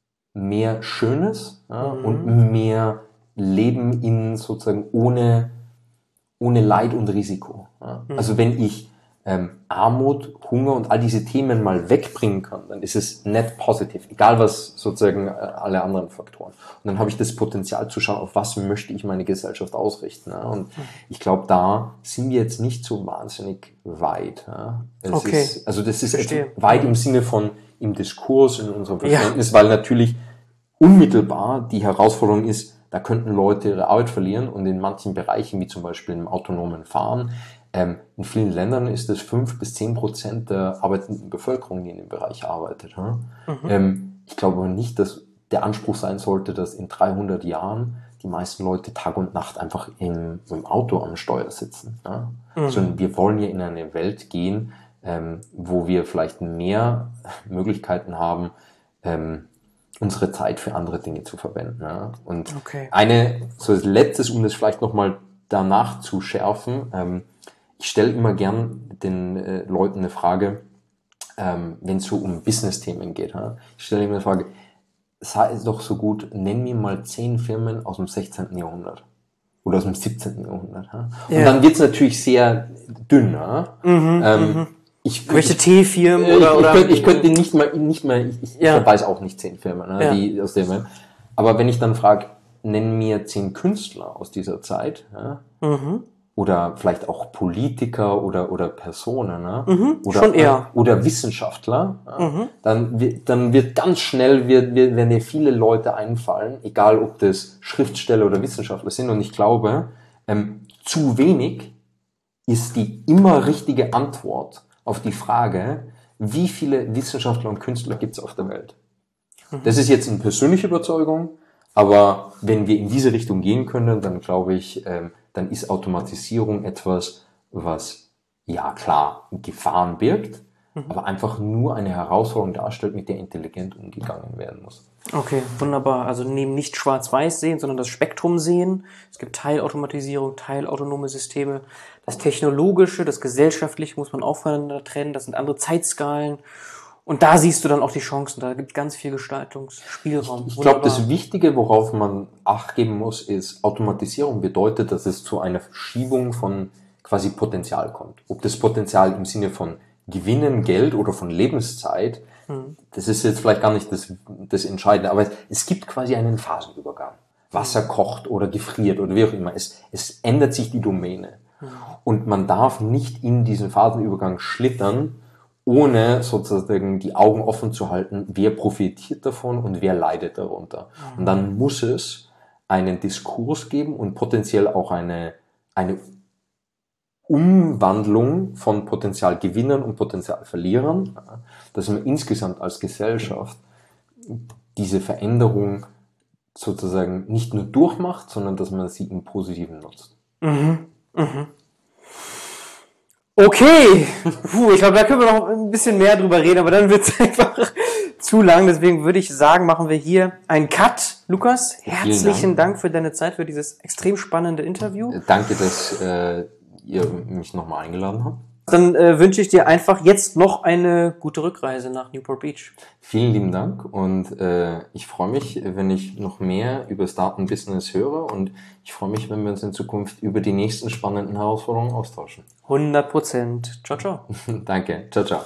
mehr Schönes, ja, mhm. und mehr Leben in sozusagen ohne, ohne Leid und Risiko. Ja. Mhm. Also wenn ich ähm, Armut, Hunger und all diese Themen mal wegbringen kann, dann ist es net positiv, egal was sozusagen äh, alle anderen Faktoren. Und dann habe ich das Potenzial zu schauen, auf was möchte ich meine Gesellschaft ausrichten. Ja. Und mhm. ich glaube, da sind wir jetzt nicht so wahnsinnig weit. Ja. Es
okay.
ist, also das ist weit im Sinne von im Diskurs, in unserem Verständnis, ja. weil natürlich unmittelbar die Herausforderung ist, da könnten Leute ihre Arbeit verlieren und in manchen Bereichen, wie zum Beispiel im autonomen Fahren, ähm, in vielen Ländern ist es fünf bis zehn Prozent der arbeitenden Bevölkerung, die in dem Bereich arbeitet. Ja? Mhm. Ähm, ich glaube aber nicht, dass der Anspruch sein sollte, dass in dreihundert Jahren die meisten Leute Tag und Nacht einfach im, im Auto am Steuer sitzen. Ja? Mhm. Sondern wir wollen ja in eine Welt gehen, ähm, wo wir vielleicht mehr Möglichkeiten haben, ähm, unsere Zeit für andere Dinge zu verwenden. Ja? Und okay. eine, so als letztes, um das vielleicht nochmal danach zu schärfen, ähm, ich stelle immer gern den äh, Leuten eine Frage, ähm, wenn es so um Business-Themen geht. Ja? Ich stelle immer eine Frage, sei es doch so gut, nenn mir mal zehn Firmen aus dem sechzehnten Jahrhundert oder aus dem siebzehnten Jahrhundert. Ja? Und ja. dann wird es natürlich sehr dünn. Ja?
Mhm, ähm,
mhm. Ich,
Welche Teefirmen
äh,
oder,
ich,
oder?
Ich könnte, ich könnte nicht mal, nicht mal, ich, ich ja. weiß auch nicht zehn Firmen, ne,
ja.
die aus dem. Aber wenn ich dann frage, nenn mir zehn Künstler aus dieser Zeit, ja,
mhm.
oder vielleicht auch Politiker oder oder Personen, ne,
mhm.
oder
schon eher.
oder Wissenschaftler, ja,
mhm.
dann wird dann wird ganz schnell wird, wird werden dir viele Leute einfallen, egal ob das Schriftsteller oder Wissenschaftler sind. Und ich glaube, ähm, zu wenig ist die immer richtige Antwort auf die Frage, wie viele Wissenschaftler und Künstler gibt es auf der Welt? Mhm. Das ist jetzt eine persönliche Überzeugung, aber wenn wir in diese Richtung gehen können, dann glaube ich, ähm, dann ist Automatisierung etwas, was, ja klar, Gefahren birgt, mhm. aber einfach nur eine Herausforderung darstellt, mit der intelligent umgegangen werden muss.
Okay, wunderbar. Also neben nicht schwarz-weiß sehen, sondern das Spektrum sehen. Es gibt Teilautomatisierung, teilautonome Systeme. Das Technologische, das Gesellschaftliche muss man auch voneinander trennen. Das sind andere Zeitskalen. Und da siehst du dann auch die Chancen. Da gibt es ganz viel Gestaltungsspielraum.
Ich, ich glaube, das Wichtige, worauf man Acht geben muss, ist, Automatisierung bedeutet, dass es zu einer Verschiebung von quasi Potenzial kommt. Ob das Potenzial im Sinne von Gewinnen, Geld oder von Lebenszeit, mhm. das ist jetzt vielleicht gar nicht das, das Entscheidende. Aber es gibt quasi einen Phasenübergang. Wasser kocht oder gefriert oder wie auch immer. Es, es ändert sich die Domäne. Mhm. Und man darf nicht in diesen Phasenübergang schlittern, ohne sozusagen die Augen offen zu halten, wer profitiert davon und wer leidet darunter. Mhm. Und dann muss es einen Diskurs geben und potenziell auch eine, eine Umwandlung von Potenzialgewinnern und Potenzialverlierern, dass man insgesamt als Gesellschaft diese Veränderung sozusagen nicht nur durchmacht, sondern dass man sie im Positiven nutzt.
Mhm. Mhm. Okay, Puh, ich glaube, da können wir noch ein bisschen mehr drüber reden, aber dann wird es einfach zu lang. Deswegen würde ich sagen, machen wir hier einen Cut. Lukas, herzlichen Dank. Dank für deine Zeit, für dieses extrem spannende Interview.
Danke, dass äh, ihr mich nochmal eingeladen habt.
Dann äh, wünsche ich dir einfach jetzt noch eine gute Rückreise nach Newport Beach.
Vielen lieben Dank und äh, ich freue mich, wenn ich noch mehr über das Datenbusiness höre und ich freue mich, wenn wir uns in Zukunft über die nächsten spannenden Herausforderungen austauschen.
hundert Prozent. Ciao, ciao.
Danke. Ciao, ciao.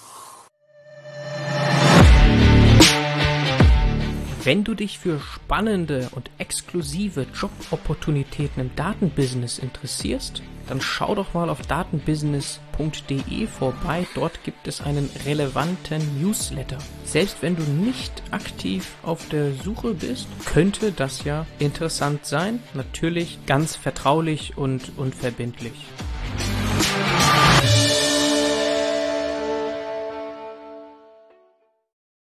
Wenn du dich für spannende und exklusive Jobopportunitäten im Datenbusiness interessierst, dann schau doch mal auf datenbusiness punkt de vorbei. Dort gibt es einen relevanten Newsletter. Selbst wenn du nicht aktiv auf der Suche bist, könnte das ja interessant sein. Natürlich ganz vertraulich und unverbindlich.